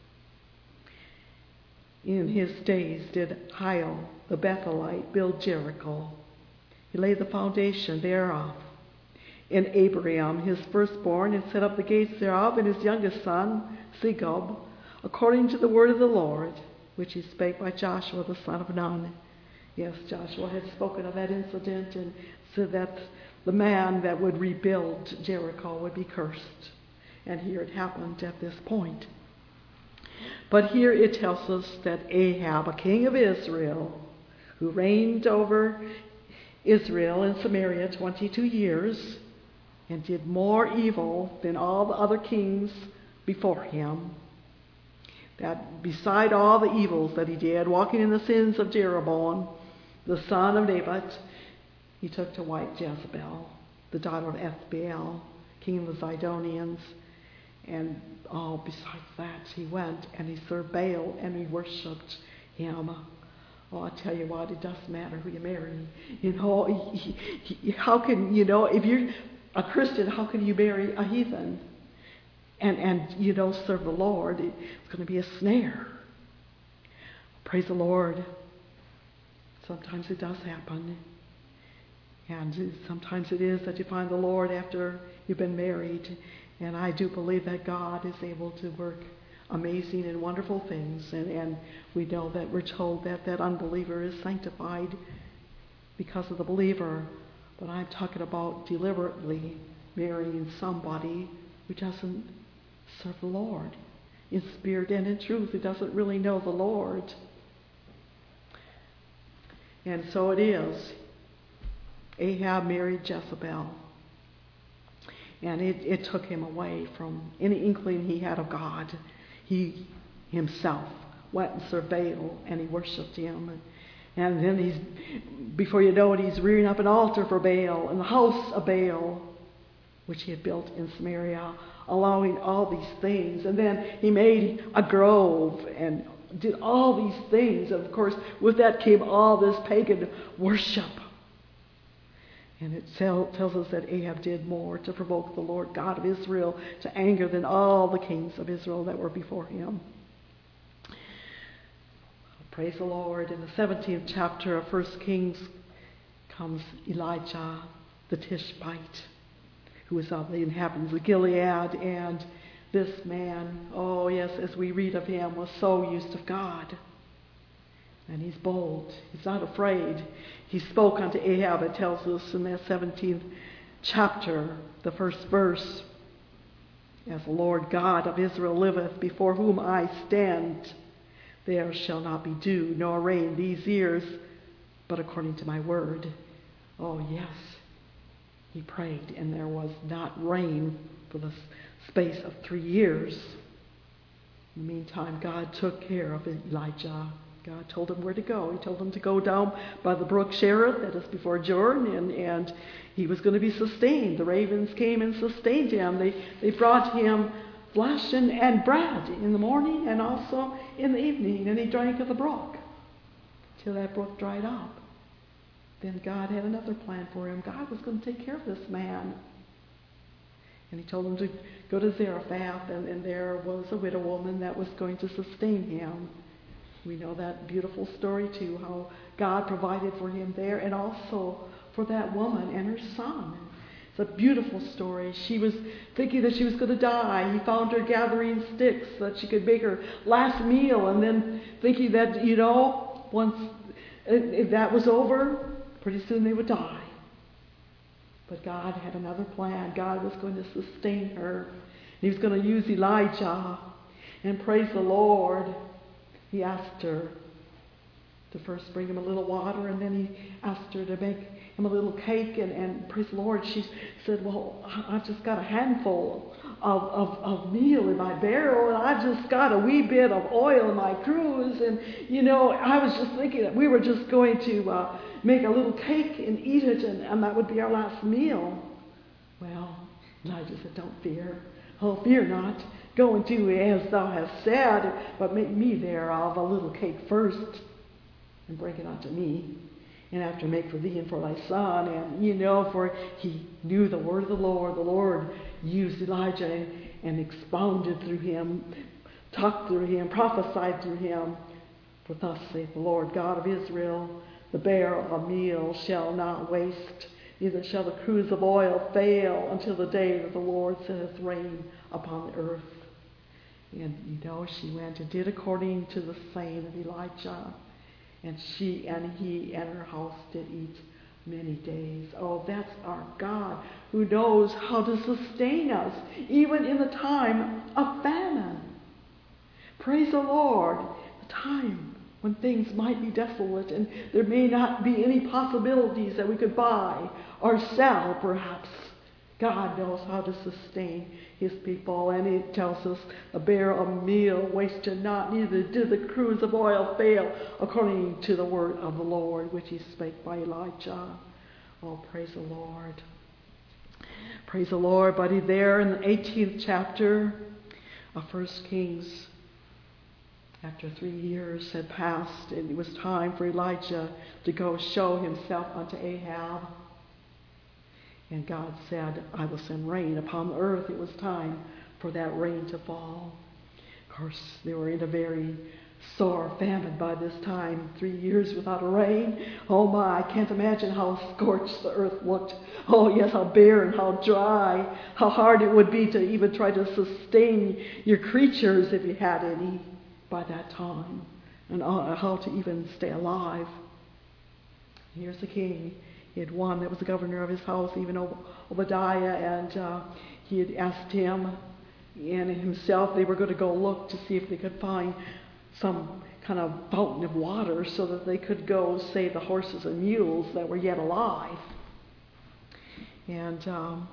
In his days did Hiel the Bethelite build Jericho. He laid the foundation thereof. And Abraham, his firstborn, had set up the gates thereof, and his youngest son, Segub, according to the word of the Lord, which he spake by Joshua the son of Nun. Yes, Joshua had spoken of that incident and said that the man that would rebuild Jericho would be cursed. And here it happened at this point. But here it tells us that Ahab, a king of Israel, who reigned over Israel in Samaria twenty-two years, and did more evil than all the other kings before him, that beside all the evils that he did, walking in the sins of Jeroboam, the son of Nebat, he took to wife Jezebel, the daughter of Ethbaal, king of the Zidonians. And oh, besides that, he went and he served Baal and he worshipped him. Oh, I tell you what, it doesn't matter who you marry. You know, he, he, how can, you know, if you're a Christian, how can you marry a heathen and, and you know, serve the Lord? It's going to be a snare. Praise the Lord. Sometimes it does happen. And sometimes it is that you find the Lord after you've been married. And I do believe that God is able to work amazing and wonderful things. And, and we know that we're told that that unbeliever is sanctified because of the believer. But I'm talking about deliberately marrying somebody who doesn't serve the Lord in spirit and in truth, who doesn't really know the Lord. And so it is. Ahab married Jezebel. And it, it took him away from any inkling he had of God. He himself went and served Baal, and he worshipped him. And then he's, before you know it, he's rearing up an altar for Baal in the house of Baal, which he had built in Samaria, allowing all these things. And then he made a grove and did all these things. And of course, with that came all this pagan worship. And it tell, tells us that Ahab did more to provoke the Lord God of Israel to anger than all the kings of Israel that were before him. Praise the Lord. In the seventeenth chapter of First Kings comes Elijah the Tishbite, who is of the inhabitants of Gilead. And this man, oh yes, as we read of him, was so used of God. And he's bold. He's not afraid. He spoke unto Ahab, it tells us in that seventeenth chapter, the first verse. As the Lord God of Israel liveth, before whom I stand, there shall not be dew nor rain these years, but according to my word. Oh yes, he prayed, and there was not rain for the space of three years. In the meantime, God took care of Elijah. God told him where to go. He told him to go down by the brook Cherith, that is before Jordan, and, and he was going to be sustained. The ravens came and sustained him. They, they brought him flesh and, and bread in the morning and also in the evening, and he drank of the brook till that brook dried up. Then God had another plan for him. God was going to take care of this man. And he told him to go to Zarephath, and, and there was a widow woman that was going to sustain him. We know that beautiful story too, how God provided for him there and also for that woman and her son. It's a beautiful story. She was thinking that she was going to die. He found her gathering sticks so that she could make her last meal, and then thinking that, you know, once if that was over, pretty soon they would die. But God had another plan. God was going to sustain her. He was going to use Elijah. And praise the Lord, he asked her to first bring him a little water, and then he asked her to make him a little cake. And, and praise the Lord, she said, well, I've just got a handful of, of, of meal in my barrel, and I've just got a wee bit of oil in my cruse. And, you know, I was just thinking that we were just going to uh, make a little cake and eat it, and, and that would be our last meal. Well, Elijah said, don't fear. Oh, fear not. Go and do as thou hast said, but make me thereof a little cake first, and bring it unto me. And after make for thee and for thy son. And, you know, for he knew the word of the Lord. The Lord used Elijah and, and expounded through him, talked through him, prophesied through him. For thus saith the Lord God of Israel, the barrel of meal shall not waste, neither shall the cruse of oil fail until the day that the Lord sendeth rain upon the earth. And, you know, she went and did according to the saying of Elijah. And she and he and her house did eat many days. Oh, that's our God, who knows how to sustain us, even in the time of famine. Praise the Lord. The time when things might be desolate and there may not be any possibilities that we could buy or sell, perhaps. God knows how to sustain his people, and it tells us a barrel of meal wasted not, neither did the cruse of oil fail, according to the word of the Lord, which he spake by Elijah. Oh, praise the Lord. Praise the Lord. But there in the eighteenth chapter of First Kings, after three years had passed, and it was time for Elijah to go show himself unto Ahab. And God said, I will send rain upon the earth. It was time for that rain to fall. Of course, they were in a very sore famine by this time, three years without a rain. Oh my, I can't imagine how scorched the earth looked. Oh yes, how bare and how dry, how hard it would be to even try to sustain your creatures if you had any by that time, and how to even stay alive. Here's the king. He had one that was the governor of his house, even Obadiah, and uh, he had asked him and himself, they were going to go look to see if they could find some kind of fountain of water so that they could go save the horses and mules that were yet alive. And, um,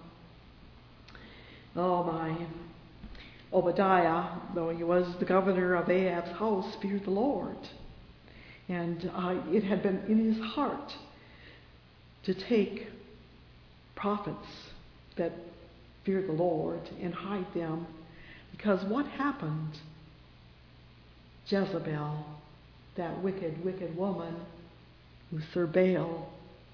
oh my, Obadiah, though he was the governor of Ahab's house, feared the Lord. And uh, it had been in his heart to take prophets that feared the Lord and hide them. Because what happened? Jezebel, that wicked, wicked woman who served Baal,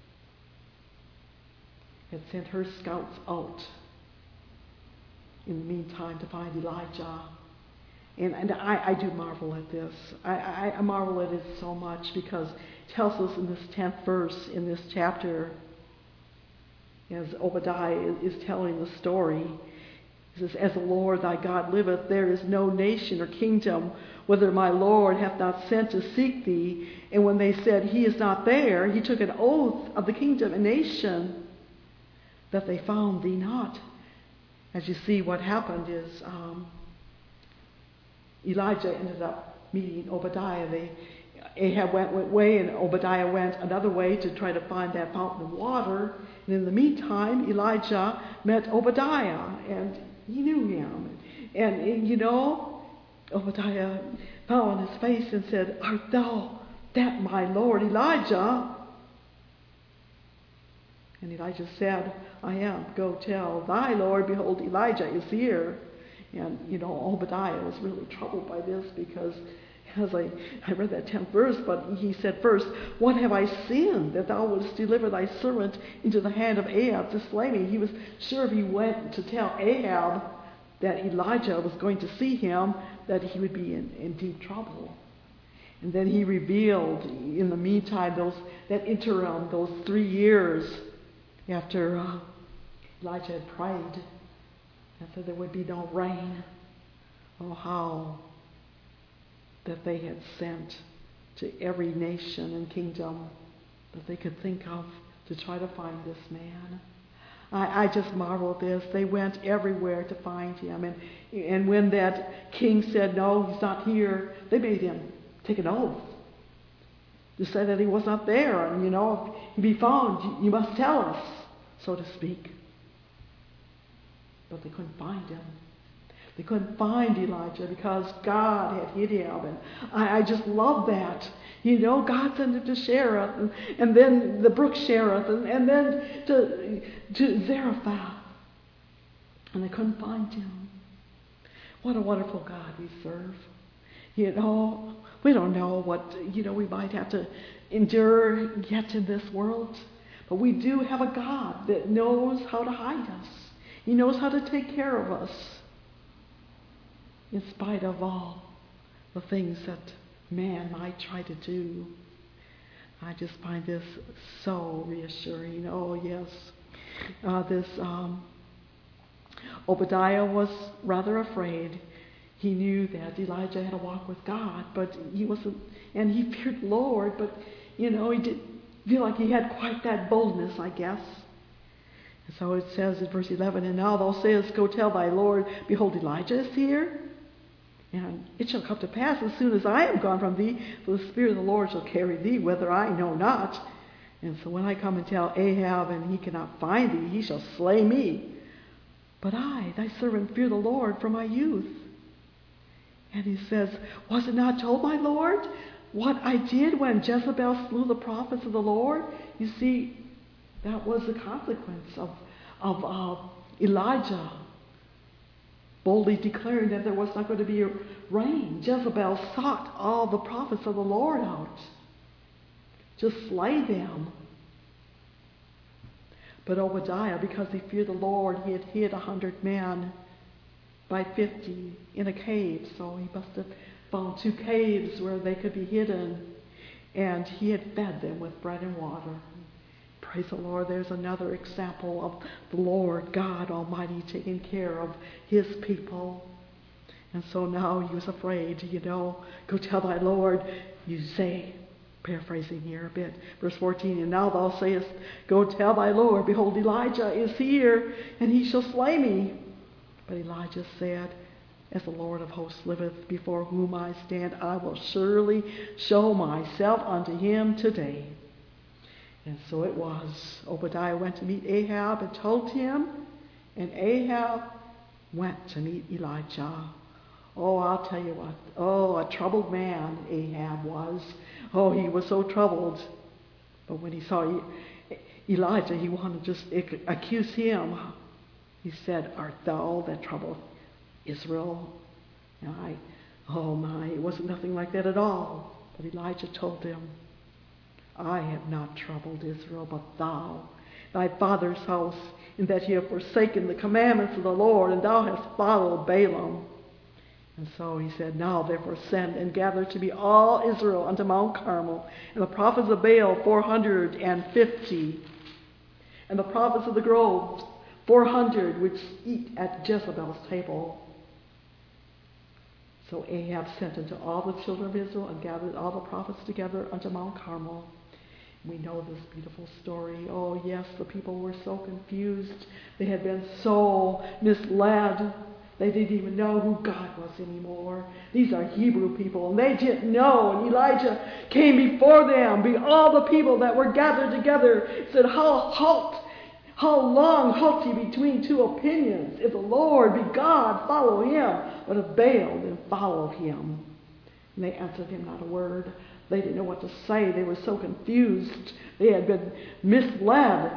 had sent her scouts out in the meantime to find Elijah. And, and I, I do marvel at this. I, I, I marvel at it so much because it tells us in this tenth verse in this chapter, as Obadiah is telling the story, it says, "As the Lord thy God liveth, there is no nation or kingdom whither my Lord hath not sent to seek thee. And when they said, He is not there, he took an oath of the kingdom and nation that they found thee not." As you see, what happened is um, Elijah ended up meeting Obadiah. They, Ahab went one way and Obadiah went another way to try to find that fountain of water. And in the meantime, Elijah met Obadiah, and he knew him. And, and you know, Obadiah fell on his face and said, "Art thou that my Lord Elijah?" And Elijah said, "I am. Go tell thy Lord, behold, Elijah is here." And, you know, Obadiah was really troubled by this because, as I, I read that tenth verse, but he said first, "What have I sinned that thou wouldst deliver thy servant into the hand of Ahab to slay me?" He was sure if he went to tell Ahab that Elijah was going to see him, that he would be in, in deep trouble. And then he revealed, in the meantime, those that interim, those three years after uh, Elijah had prayed, and said there would be no rain. Oh, how that they had sent to every nation and kingdom that they could think of to try to find this man. I, I just marvel at this. They went everywhere to find him. And, and when that king said, "No, he's not here," they made him take an oath to say that he was not there. And, you know, if he be found, you, you must tell us, so to speak. But they couldn't find him. They couldn't find Elijah because God had hid him. And I, I just love that. You know, God sent him to Cherith, and, and then the brook Cherith, and, and then to, to Zarephath. And they couldn't find him. What a wonderful God we serve. You know, we don't know what, you know, we might have to endure yet in this world. But we do have a God that knows how to hide us. He knows how to take care of us in spite of all the things that man might try to do. I just find this so reassuring. Oh, yes. Uh, this um, Obadiah was rather afraid. He knew that Elijah had a walk with God, but he wasn't, and he feared the Lord, but, you know, he didn't feel like he had quite that boldness, I guess. And so it says in verse eleven, "And now thou sayest, Go tell thy Lord, behold, Elijah is here. And it shall come to pass as soon as I am gone from thee, for the Spirit of the Lord shall carry thee, whither I know not. And so when I come and tell Ahab, and he cannot find thee, he shall slay me. But I, thy servant, fear the Lord from my youth." And he says, "Was it not told, my Lord, what I did when Jezebel slew the prophets of the Lord?" You see, that was the consequence of, of uh, Elijah boldly declaring that there was not going to be a rain. Jezebel sought all the prophets of the Lord out to slay them. But Obadiah, because he feared the Lord, he had hid a hundred men by fifty in a cave. So he must have found two caves where they could be hidden, and he had fed them with bread and water. Praise the Lord. There's another example of the Lord God Almighty taking care of his people. And so now he was afraid, you know, go tell thy Lord, you say, paraphrasing here a bit, verse fourteen, and now thou sayest, go tell thy Lord, behold, Elijah is here, and he shall slay me. But Elijah said, as the Lord of hosts liveth, before whom I stand, I will surely show myself unto him today. And so it was. Obadiah went to meet Ahab and told him, and Ahab went to meet Elijah. Oh, I'll tell you what. Oh, a troubled man Ahab was. Oh, he was so troubled. But when he saw Elijah, he wanted to just accuse him. He said, art thou that troubled Israel? And I, oh my, it wasn't nothing like that at all. But Elijah told him, I have not troubled Israel, but thou, thy father's house, in that ye have forsaken the commandments of the Lord, and thou hast followed Balaam. And so he said, now therefore send and gather to me all Israel unto Mount Carmel, and the prophets of Baal four hundred and fifty, and the prophets of the groves four hundred, which eat at Jezebel's table. So Ahab sent unto all the children of Israel and gathered all the prophets together unto Mount Carmel. We know this beautiful story. Oh yes, the people were so confused. They had been so misled. They didn't even know who God was anymore. These are Hebrew people, and they didn't know. And Elijah came before them, be all the people that were gathered together, said, How halt, how long halt ye between two opinions? If the Lord be God, follow him. But if Baal, then follow him. And they answered him not a word. They didn't know what to say. They were so confused. They had been misled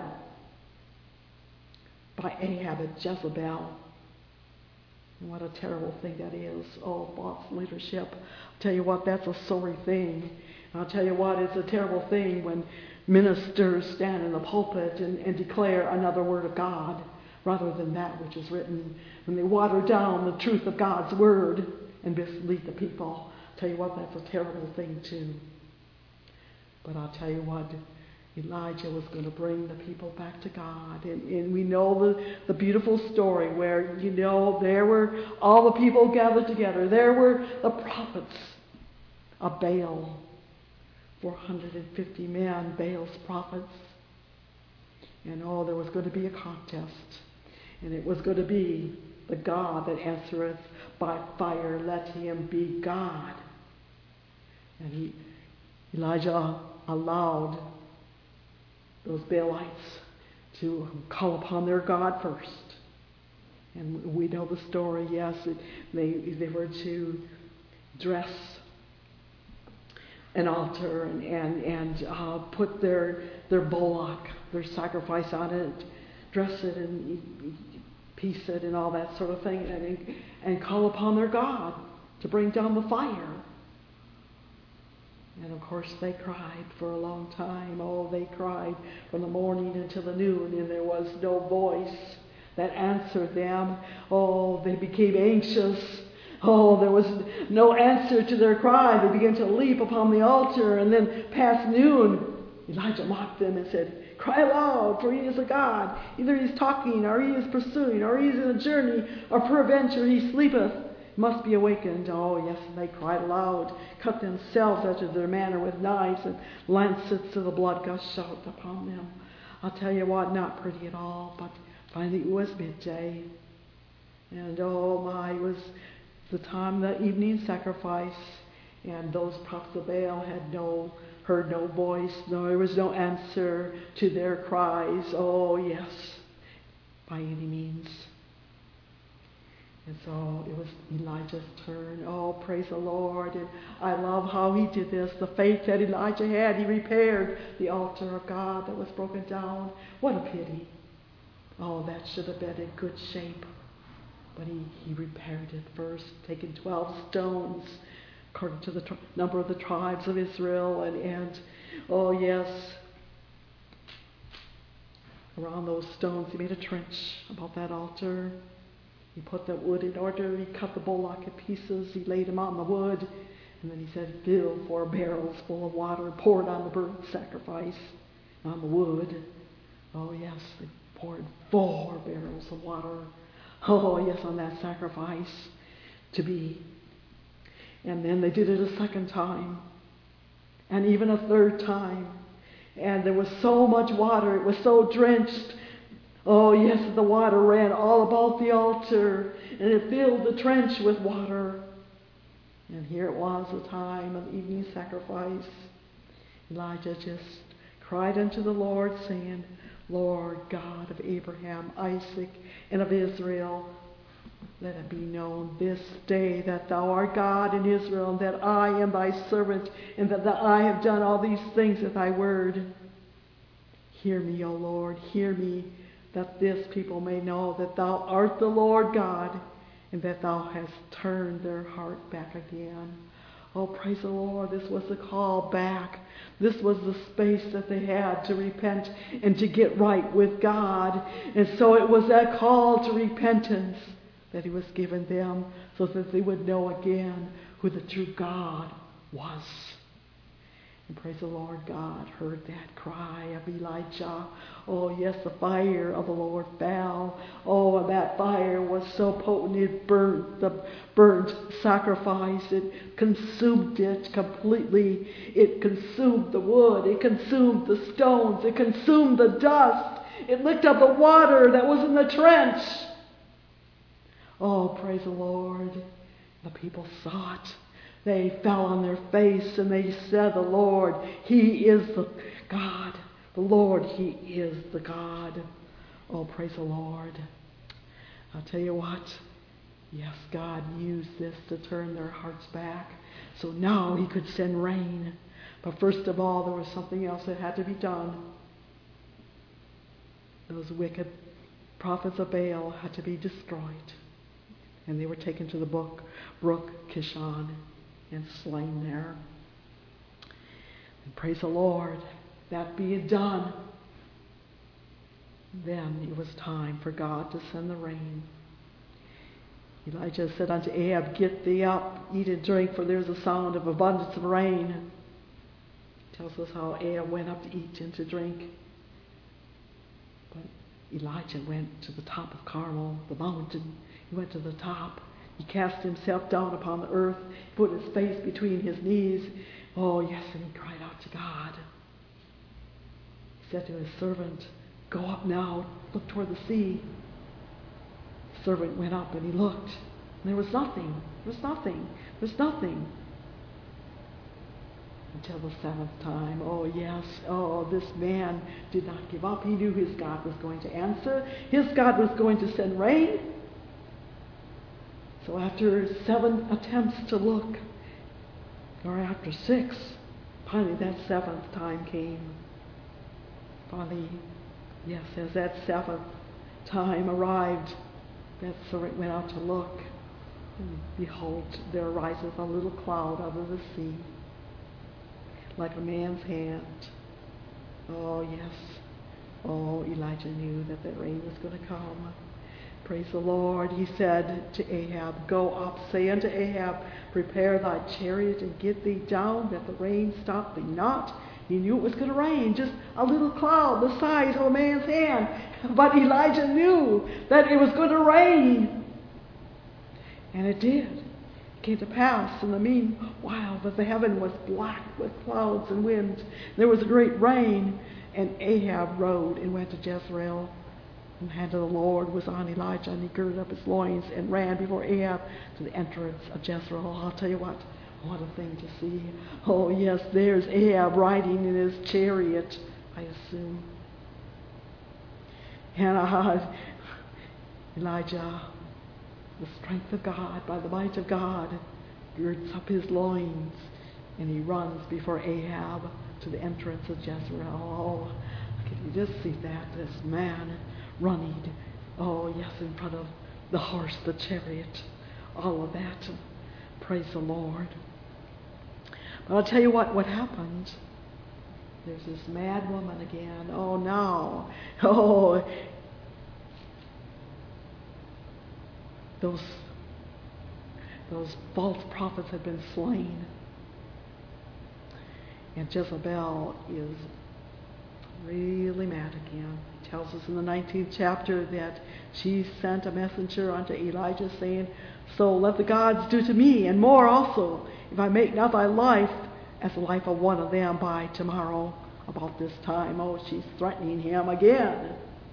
by Ahab and Jezebel. And what a terrible thing that is. Oh, false leadership. I'll tell you what, that's a sorry thing. And I'll tell you what, it's a terrible thing when ministers stand in the pulpit and, and declare another word of God rather than that which is written. When they water down the truth of God's word and mislead the people. I'll tell you what, that's a terrible thing too. But I'll tell you what, Elijah was going to bring the people back to God. And, and we know the, the beautiful story where, you know, there were all the people gathered together. There were the prophets of Baal. four hundred fifty men, Baal's prophets. And oh, there was going to be a contest. And it was going to be the God that answereth by fire, let him be God. And he, Elijah allowed those Baalites to call upon their God first. And we know the story, yes. It, they, they were to dress an altar and, and, and uh, put their, their bullock, their sacrifice on it, dress it and piece it and all that sort of thing, and, and call upon their God to bring down the fire. And of course they cried for a long time. Oh, they cried from the morning until the noon, and there was no voice that answered them. Oh, they became anxious. Oh, there was no answer to their cry. They began to leap upon the altar, and then past noon, Elijah mocked them and said, cry aloud, for he is a God. Either he is talking, or he is pursuing, or he is in a journey, or peradventure he sleepeth. Must be awakened. Oh, yes, and they cried aloud, cut themselves after their manner with knives and lancets, so the blood gushed out upon them. I'll tell you what, not pretty at all, but finally it was midday. And oh my, it was the time of the evening sacrifice, and those prophets of Baal had no, heard no voice, no, there was no answer to their cries. Oh yes, by any means. And so it was Elijah's turn. Oh, praise the Lord. And I love how he did this. The faith that Elijah had, he repaired the altar of God that was broken down. What a pity. Oh, that should have been in good shape. But he, he repaired it first, taking twelve stones, according to the tri- number of the tribes of Israel. And, and, oh yes, around those stones he made a trench about that altar. He put the wood in order. He cut the bullock in pieces. He laid him on the wood. And then he said, fill four barrels full of water, pour it on the burnt sacrifice, on the wood. Oh yes, they poured four barrels of water. Oh yes, on that sacrifice to be. And then they did it a second time. And even a third time. And there was so much water, it was so drenched. Oh yes, the water ran all about the altar, and it filled the trench with water. And here it was, the time of evening sacrifice. Elijah just cried unto the Lord, saying, Lord God of Abraham, Isaac, and of Israel, let it be known this day that thou art God in Israel, and that I am thy servant, and that I have done all these things at thy word. Hear me, O Lord, hear me, that this people may know that thou art the Lord God, and that thou hast turned their heart back again. Oh, praise the Lord, this was the call back. This was the space that they had to repent and to get right with God. And so it was that call to repentance that he was given them, so that they would know again who the true God was. And praise the Lord, God heard that cry of Elijah. Oh yes, the fire of the Lord fell. Oh, and that fire was so potent, it burnt the burnt sacrifice. It consumed it completely. It consumed the wood. It consumed the stones. It consumed the dust. It licked up the water that was in the trench. Oh, praise the Lord. The people saw it. They fell on their face and they said, the Lord, he is the God. The Lord, he is the God. Oh, praise the Lord. I'll tell you what. Yes, God used this to turn their hearts back. So now he could send rain. But first of all, there was something else that had to be done. Those wicked prophets of Baal had to be destroyed. And they were taken to the brook, brook Kishon, and slain there. And praise the Lord, that being done, then it was time for God to send the rain. Elijah said unto Ahab, get thee up, eat and drink, for there is a sound of abundance of rain. It tells us how Ahab went up to eat and to drink. But Elijah went to the top of Carmel, the mountain. He went to the top. He cast himself down upon the earth, put his face between his knees. Oh, yes, and he cried out to God. He said to his servant, go up now, look toward the sea. The servant went up and he looked. And there was nothing. There was nothing. There was nothing. Until the seventh time. Oh, yes. Oh, this man did not give up. He knew his God was going to answer. His God was going to send rain. So after seven attempts to look, or after six, finally that seventh time came. Finally, yes, as that seventh time arrived, that servant went out to look, and behold, there arises a little cloud out of the sea, like a man's hand. Oh, yes. Oh, Elijah knew that the rain was going to come. Praise the Lord. He said to Ahab, go up, say unto Ahab, prepare thy chariot and get thee down, that the rain stop thee not. He knew it was going to rain, just a little cloud the size of a man's hand. But Elijah knew that it was going to rain. And it did. It came to pass in the meanwhile that the heaven was black with clouds and winds. There was a great rain, and Ahab rode and went to Jezreel. And the hand of the Lord was on Elijah, and he girded up his loins and ran before Ahab to the entrance of Jezreel. I'll tell you what, what a thing to see. Oh yes, there's Ahab riding in his chariot, I assume. And uh, Elijah, the strength of God, by the might of God, girds up his loins, and he runs before Ahab to the entrance of Jezreel. Oh, can you just see that, this man running, oh yes, in front of the horse, the chariot, all of that. Praise the Lord. But I'll tell you what, what happened. There's this mad woman again. Oh, now. Oh, those, those false prophets had been slain. And Jezebel is really mad again. It tells us in the nineteenth chapter that she sent a messenger unto Elijah saying, so let the gods do to me, and more also, if I make not thy life as the life of one of them by tomorrow about this time. Oh, she's threatening him again.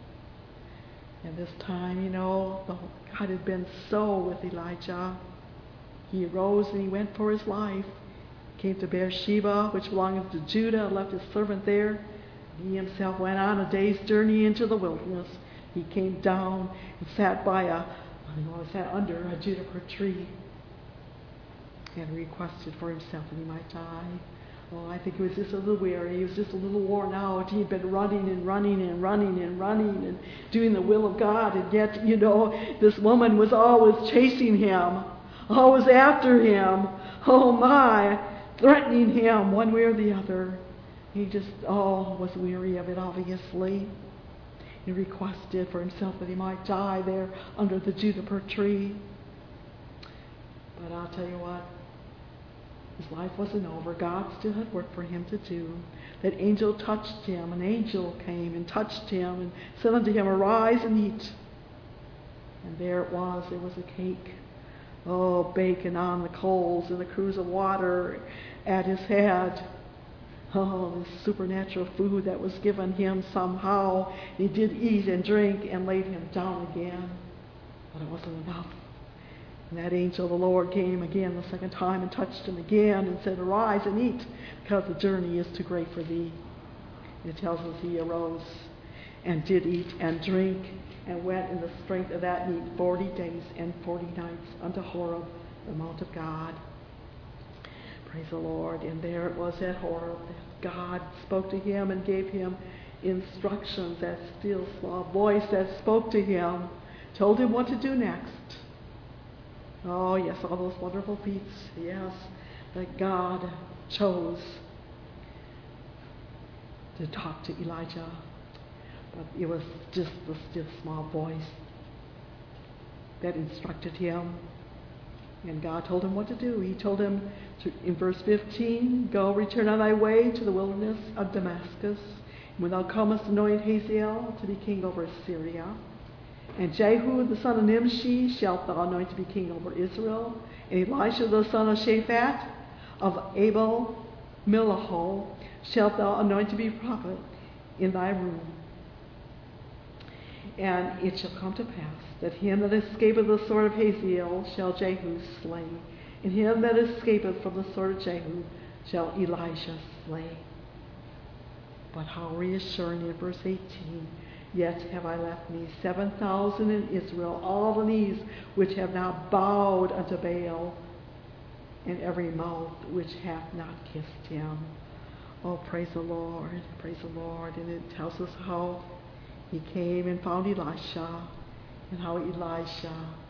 And this time, you know, God had been so with Elijah. He arose and he went for his life. Came to Beersheba, which belonged to Judah, left his servant there. He himself went on a day's journey into the wilderness. He came down and sat by a, well, sat under a juniper tree and requested for himself that he might die. Oh, I think he was just a little weary. He was just a little worn out. He'd been running and running and running and running and doing the will of God. And yet, you know, this woman was always chasing him, always after him. Oh, my, threatening him one way or the other. He just, oh, was weary of it, obviously. He requested for himself that he might die there under the juniper tree. But I'll tell you what, his life wasn't over. God still had work for him to do. That angel touched him. An angel came and touched him and said unto him, arise and eat. And there it was. There was a cake. Oh, bacon on the coals and a cruse of water at his head. Oh, this supernatural food that was given him somehow. He did eat and drink and laid him down again. But it wasn't enough. And that angel of the Lord came again the second time and touched him again and said, arise and eat, because the journey is too great for thee. And it tells us he arose and did eat and drink and went in the strength of that meat forty days and forty nights unto Horeb, the mount of God. Praise the Lord. And there it was at Horeb that God spoke to him and gave him instructions, that still small voice that spoke to him, told him what to do next. Oh, yes, all those wonderful feats, yes, that God chose to talk to Elijah. But it was just the still small voice that instructed him. And God told him what to do. He told him to, in verse fifteen, go, return on thy way to the wilderness of Damascus. And when thou comest, anoint Hazael to be king over Syria. And Jehu the son of Nimshi shalt thou anoint to be king over Israel. And Elisha the son of Shaphat of Abel Milaho shalt thou anoint to be prophet in thy room. And it shall come to pass that him that escapeth the sword of Hazael shall Jehu slay, and him that escapeth from the sword of Jehu shall Elisha slay. But how reassuring in verse eighteen, yet have I left me seven thousand in Israel, all the knees which have not bowed unto Baal, and every mouth which hath not kissed him. Oh, praise the Lord, praise the Lord. And it tells us how he came and found Elisha, and how Elisha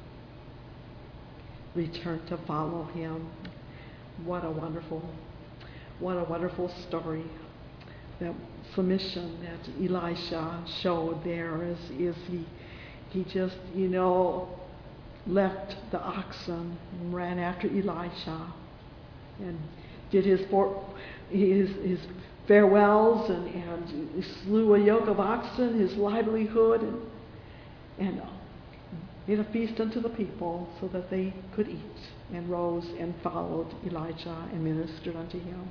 returned to follow him. What a wonderful, what a wonderful story. That submission that Elisha showed there is, is he, he just, you know, left the oxen and ran after Elisha and did his, for, his, his farewells and, and slew a yoke of oxen, his livelihood, and, and made a feast unto the people so that they could eat, and rose and followed Elijah and ministered unto him.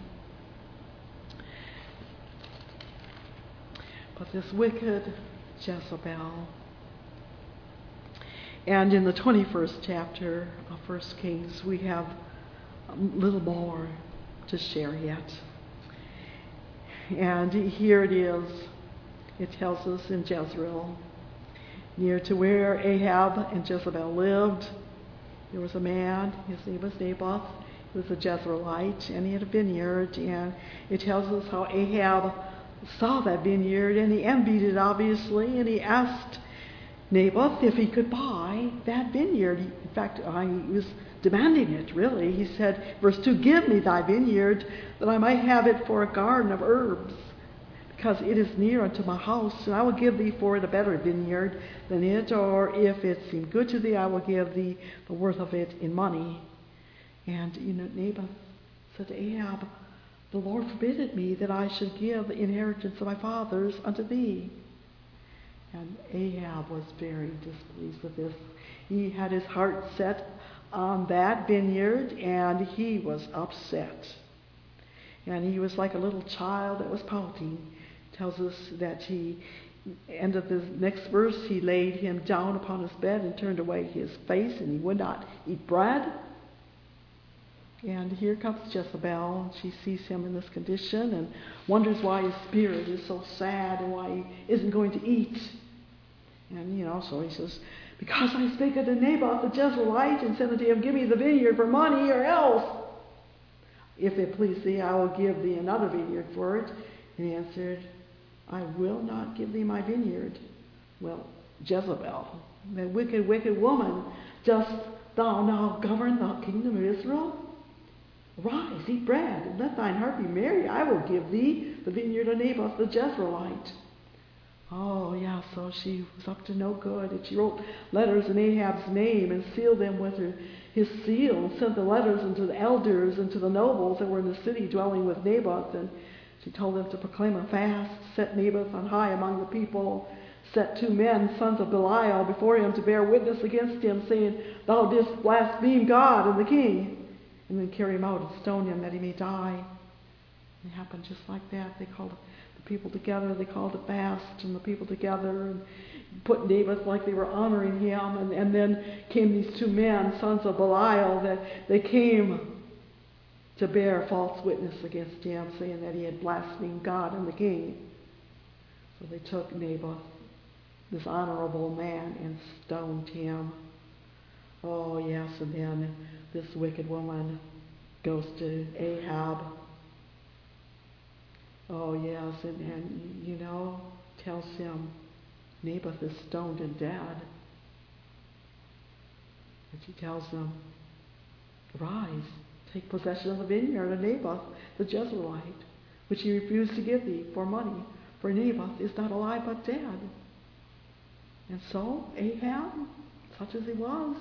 But this wicked Jezebel, and in the twenty-first chapter of First Kings, we have a little more to share yet. And here it is. It tells us in Jezreel, near to where Ahab and Jezebel lived, there was a man, his name was Naboth. He was a Jezreelite, and he had a vineyard. And it tells us how Ahab saw that vineyard, and he envied it, obviously, and he asked Naboth if he could buy that vineyard. He, in fact, I was demanding it, really. He said, verse two, give me thy vineyard, that I might have it for a garden of herbs, because it is near unto my house, and I will give thee for it a better vineyard than it, or if it seem good to thee, I will give thee the worth of it in money. And, you know, Naboth said to Ahab, the Lord forbid me that I should give the inheritance of my fathers unto thee. And Ahab was very displeased with this. He had his heart set on that vineyard, and he was upset. And he was like a little child that was pouting. It tells us that he, end of the next verse, he laid him down upon his bed and turned away his face, and he would not eat bread. And here comes Jezebel. She sees him in this condition and wonders why his spirit is so sad and why he isn't going to eat. And, you know, so he says, because I spake unto Naboth the Jezreelite and said unto him, give me the vineyard for money or else. If it please thee, I will give thee another vineyard for it. And he answered, I will not give thee my vineyard. Well, Jezebel, that wicked, wicked woman, dost thou now govern the kingdom of Israel? Arise, eat bread, and let thine heart be merry. I will give thee the vineyard of Naboth the Jezreelite. Oh, yeah, so she was up to no good. And she wrote letters in Ahab's name and sealed them with her, his seal, and sent the letters unto the elders and to the nobles that were in the city dwelling with Naboth. And she told them to proclaim a fast, set Naboth on high among the people, set two men, sons of Belial, before him to bear witness against him, saying, thou didst blaspheme God and the king. And then carry him out and stone him that he may die. And it happened just like that. They called the people together. They called a fast, and the people together, and put Naboth like they were honoring him. And, and then came these two men, sons of Belial, that they came to bear false witness against him, saying that he had blasphemed God and the king. So they took Naboth, this honorable man, and stoned him. Oh, yes, and then this wicked woman goes to Ahab. Oh, yes, and, and you know, tells him Naboth is stoned and dead. And she tells him, rise, take possession of the vineyard of Naboth the Jezreelite, which he refused to give thee for money, for Naboth is not alive but dead. And so Ahab, such as he was,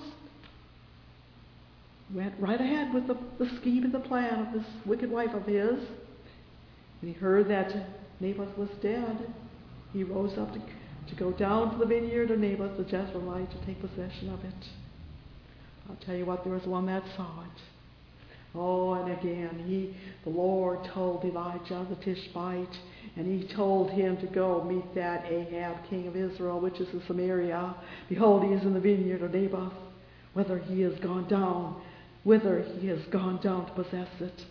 went right ahead with the, the scheme and the plan of this wicked wife of his. And he heard that Naboth was dead. He rose up to, to go down to the vineyard of Naboth the Jezreelite to take possession of it. I'll tell you what, there was one that saw it. Oh, and again, he, the Lord told Elijah the Tishbite, and he told him to go meet that Ahab, king of Israel, which is in Samaria. Behold, he is in the vineyard of Naboth, whether he has gone down, whither he has gone down to possess it.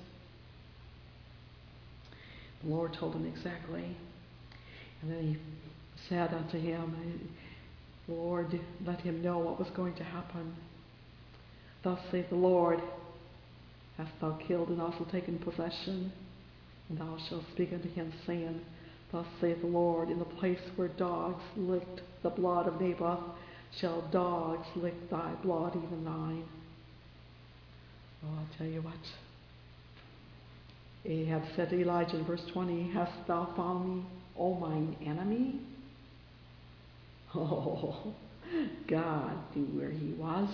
The Lord told him exactly. And then he said unto him, the Lord let him know what was going to happen. Thus saith the Lord, hast thou killed and also taken possession? And thou shalt speak unto him, saying, thus saith the Lord, in the place where dogs licked the blood of Naboth, shall dogs lick thy blood, even thine. Oh, I'll tell you what. Ahab said to Elijah in verse twenty, hast thou found me, O mine enemy? Oh, God knew where he was.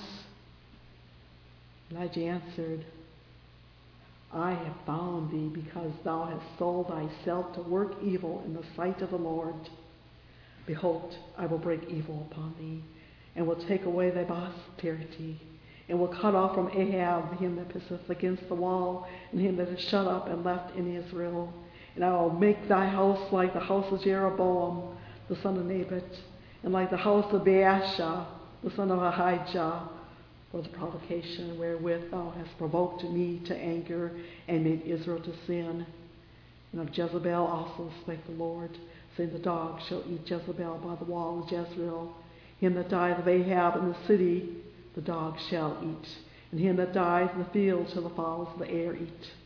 Elijah answered, I have found thee because thou hast sold thyself to work evil in the sight of the Lord. Behold, I will break evil upon thee, and will take away thy posterity, and will cut off from Ahab him that pisseth against the wall, and him that is shut up and left in Israel. And I will make thy house like the house of Jeroboam, the son of Nebat, and like the house of Baasha, the son of Ahijah, for the provocation wherewith thou hast provoked me to anger, and made Israel to sin. And of Jezebel also spake the Lord, saying, the dog shall eat Jezebel by the wall of Jezreel. Him that dieth of Ahab in the city, the dog shall eat, and him that dieth in the field shall the fowls of the air eat.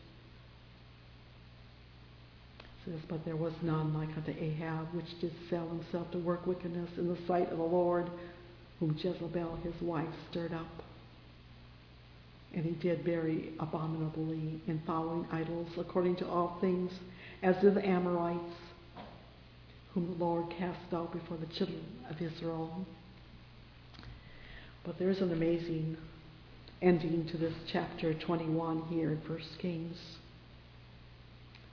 It says, but there was none like unto Ahab, which did sell himself to work wickedness in the sight of the Lord, whom Jezebel his wife stirred up. And he did very abominably in following idols, according to all things, as did the Amorites, whom the Lord cast out before the children of Israel. But there's an amazing ending to this chapter twenty-one here in First Kings.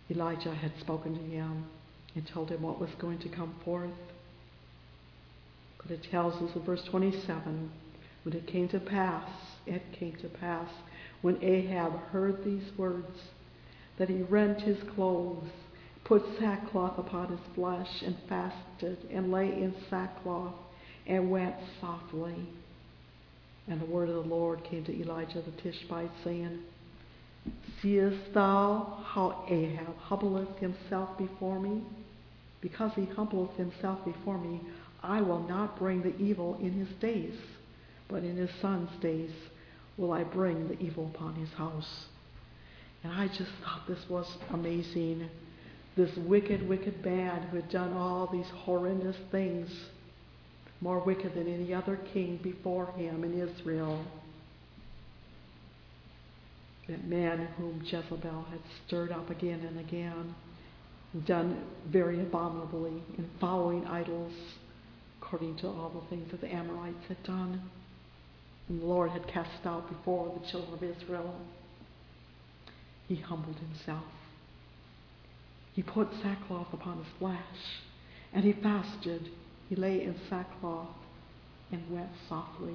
Elijah had spoken to him and told him what was going to come forth. But it tells us in verse twenty-seven, when it came to pass, it came to pass, when Ahab heard these words, that he rent his clothes, put sackcloth upon his flesh, and fasted, and lay in sackcloth, and went softly. And the word of the Lord came to Elijah the Tishbite, saying, Seest thou how Ahab humbleth himself before me? Because he humbleth himself before me, I will not bring the evil in his days, but in his son's days will I bring the evil upon his house. And I just thought this was amazing. This wicked, wicked man who had done all these horrendous things, more wicked than any other king before him in Israel. That man whom Jezebel had stirred up again and again, done very abominably in following idols, according to all the things that the Amorites had done. And the Lord had cast out before the children of Israel. He humbled himself. He put sackcloth upon his flesh, and he fasted. He lay in sackcloth and went softly.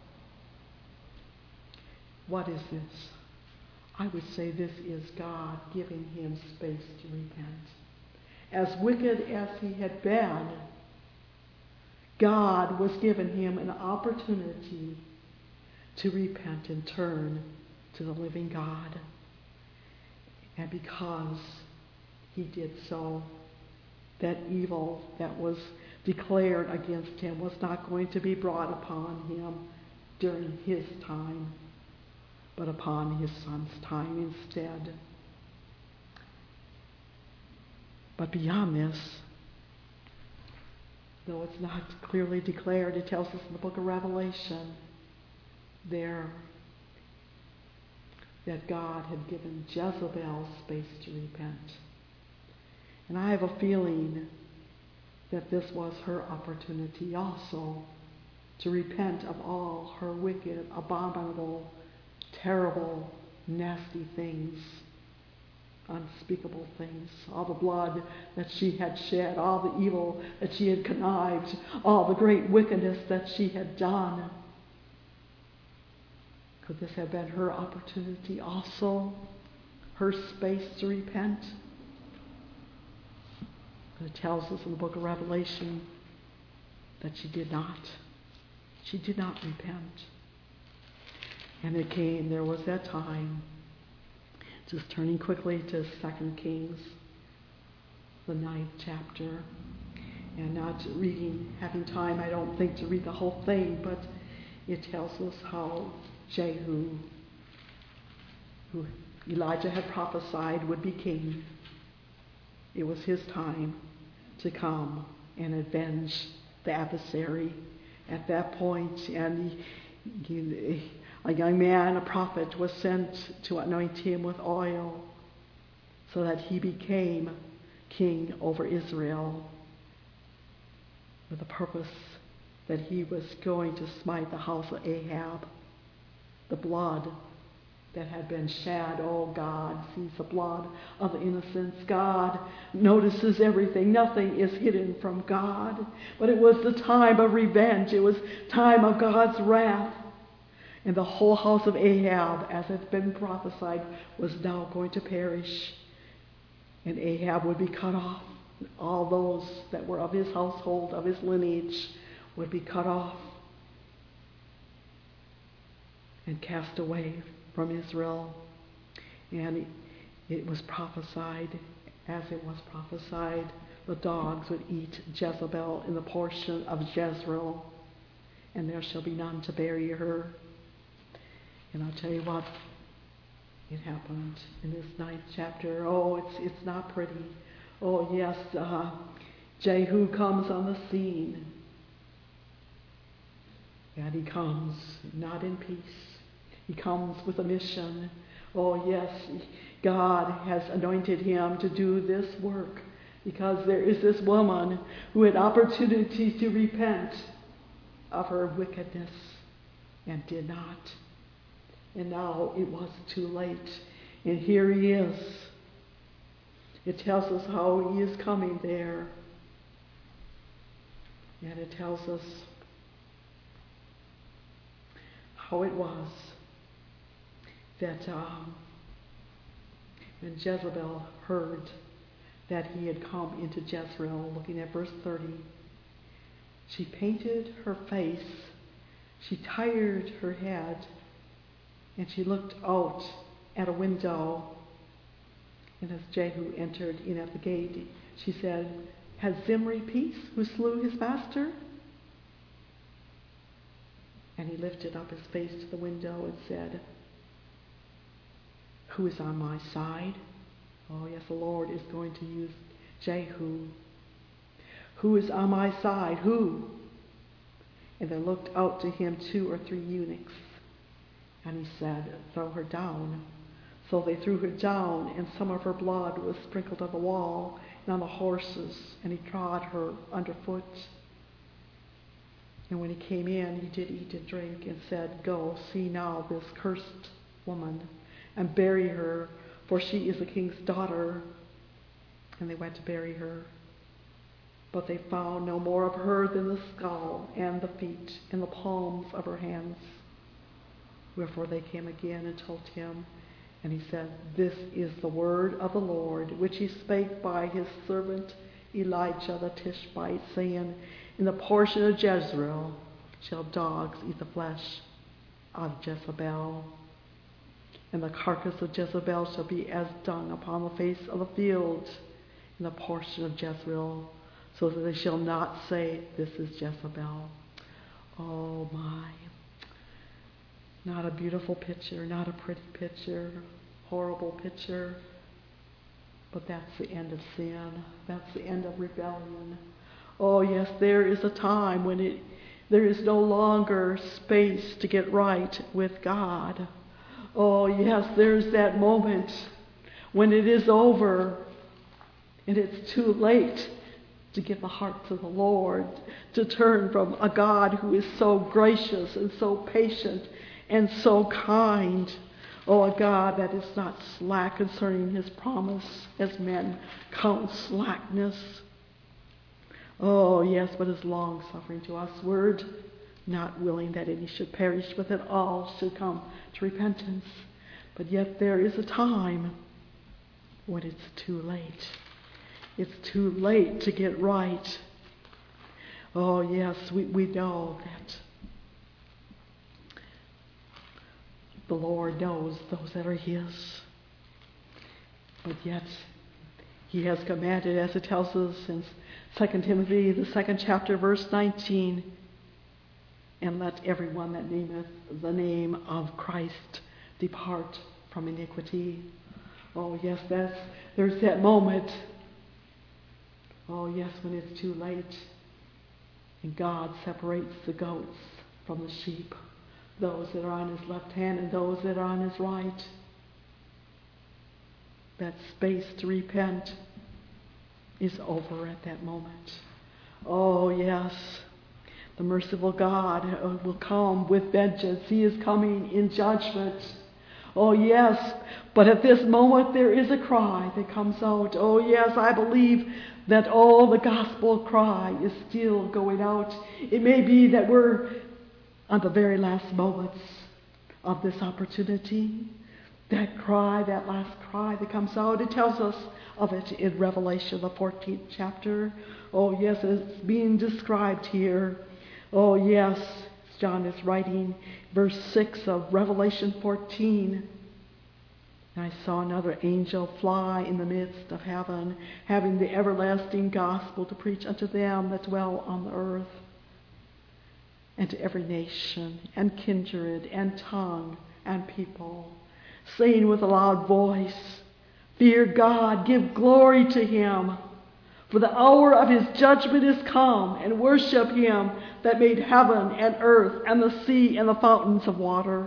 What is this? I would say this is God giving him space to repent. As wicked as he had been, God was giving him an opportunity to repent and turn to the living God. And because he did so, that evil that was declared against him was not going to be brought upon him during his time, but upon his son's time instead. But beyond this, though it's not clearly declared, it tells us in the book of Revelation there that God had given Jezebel space to repent. And I have a feeling that this was her opportunity also to repent of all her wicked, abominable, terrible, nasty things, unspeakable things, all the blood that she had shed, all the evil that she had connived, all the great wickedness that she had done. Could this have been her opportunity also, her space to repent? It tells us in the book of Revelation that she did not. She did not repent. And it came, there was that time, just turning quickly to Second Kings, the ninth chapter, and not reading, having time, I don't think, to read the whole thing, but it tells us how Jehu, who Elijah had prophesied would be king, it was his time to come and avenge the adversary at that point. And he, he, a young man, a prophet, was sent to anoint him with oil so that he became king over Israel with the purpose that he was going to smite the house of Ahab. The blood that had been shed, oh, God sees the blood of the innocents. God notices everything. Nothing is hidden from God. But it was the time of revenge. It was time of God's wrath. And the whole house of Ahab, as it's been prophesied, was now going to perish. And Ahab would be cut off. All those that were of his household, of his lineage, would be cut off and cast away from Israel. And it was prophesied, as it was prophesied, the dogs would eat Jezebel in the portion of Jezreel, and there shall be none to bury her. And I'll tell you what, it happened in this ninth chapter. Oh, it's it's not pretty. Oh, yes, uh, Jehu comes on the scene. And he comes not in peace. He comes with a mission. Oh, yes, God has anointed him to do this work because there is this woman who had opportunity to repent of her wickedness and did not. And now it was too late. And here he is. It tells us how he is coming there. And it tells us how it was that um, when Jezebel heard that he had come into Jezreel, looking at verse thirty, she painted her face, she tired her head, and she looked out at a window. And as Jehu entered in at the gate, she said, "Has Zimri peace, who slew his master?" And he lifted up his face to the window and said, "Who is on my side?" Oh, yes, the Lord is going to use Jehu. "Who is on my side? Who?" And there looked out to him two or three eunuchs. And he said, "Throw her down." So they threw her down, and some of her blood was sprinkled on the wall and on the horses, and he trod her underfoot. And when he came in, he did eat and drink, and said, "Go, see now this cursed woman, and bury her, for she is the king's daughter." And they went to bury her. But they found no more of her than the skull and the feet and the palms of her hands. Wherefore they came again and told him. And he said, "This is the word of the Lord, which he spake by his servant Elijah the Tishbite, saying, In the portion of Jezreel shall dogs eat the flesh of Jezebel. And the carcass of Jezebel shall be as dung upon the face of the field in the portion of Jezreel, so that they shall not say, This is Jezebel." Oh my. Not a beautiful picture, not a pretty picture, horrible picture. But that's the end of sin. That's the end of rebellion. Oh yes, there is a time when it there is no longer space to get right with God. Oh yes, there's that moment when it is over and it's too late to give the heart to the Lord, to turn from a God who is so gracious and so patient and so kind. Oh, a God that is not slack concerning his promise, as men count slackness. Oh, yes, but is long-suffering to us, word, not willing that any should perish, but that all should come to repentance. But yet there is a time when it's too late. It's too late to get right. Oh, yes, we, we know that the Lord knows those that are his. But yet, he has commanded, as it tells us in Second Timothy, the second chapter, verse nineteen, "And let everyone that nameth the name of Christ depart from iniquity." Oh, yes, that's there's that moment. Oh, yes, when it's too late. And God separates the goats from the sheep. Those that are on his left hand and those that are on his right. That space to repent is over at that moment. Oh, yes. The merciful God will come with vengeance. He is coming in judgment. Oh, yes. But at this moment there is a cry that comes out. Oh, yes, I believe that all the gospel cry is still going out. It may be that we're on the very last moments of this opportunity. That cry, that last cry that comes out, it tells us of it in Revelation, the fourteenth chapter. Oh, yes, it's being described here. Oh, yes, John is writing verse six of Revelation fourteen. "And I saw another angel fly in the midst of heaven, having the everlasting gospel to preach unto them that dwell on the earth, and to every nation, and kindred, and tongue, and people, saying with a loud voice, Fear God, give glory to him, for the hour of his judgment is come, and worship him that made heaven and earth, and the sea, and the fountains of water."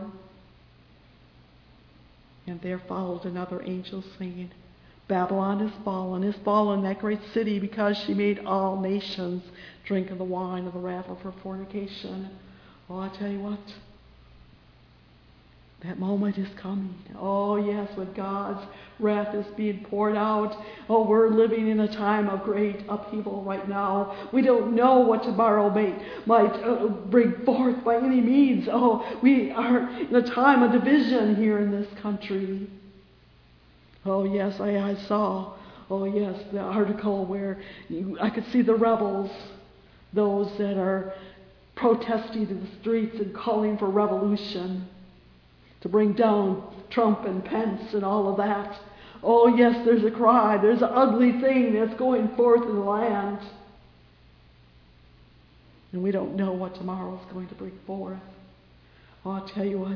And there followed another angel saying, "Babylon is fallen, is fallen, that great city, because she made all nations drink of the wine of the wrath of her fornication." Oh, I tell you what. That moment is coming. Oh, yes, when God's wrath is being poured out. Oh, we're living in a time of great upheaval right now. We don't know what tomorrow may, might uh, bring forth by any means. Oh, we are in a time of division here in this country. Oh, yes, I, I saw, oh, yes, the article where you, I could see the rebels, those that are protesting in the streets and calling for revolution, to bring down Trump and Pence and all of that. Oh, yes, there's a cry. There's an ugly thing that's going forth in the land. And we don't know what tomorrow is going to bring forth. Oh, I'll tell you what.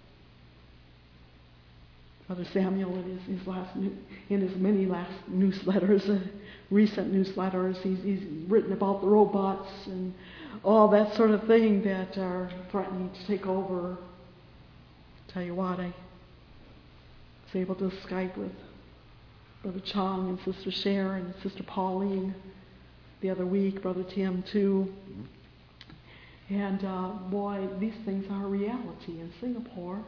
Brother Samuel, in his, his last, in his many last newsletters, uh, recent newsletters, he's, he's written about the robots and all that sort of thing that are threatening to take over. Tell you what, I was able to Skype with Brother Chong and Sister Sharon and Sister Pauline the other week, Brother Tim too. And uh, boy, these things are a reality in Singapore.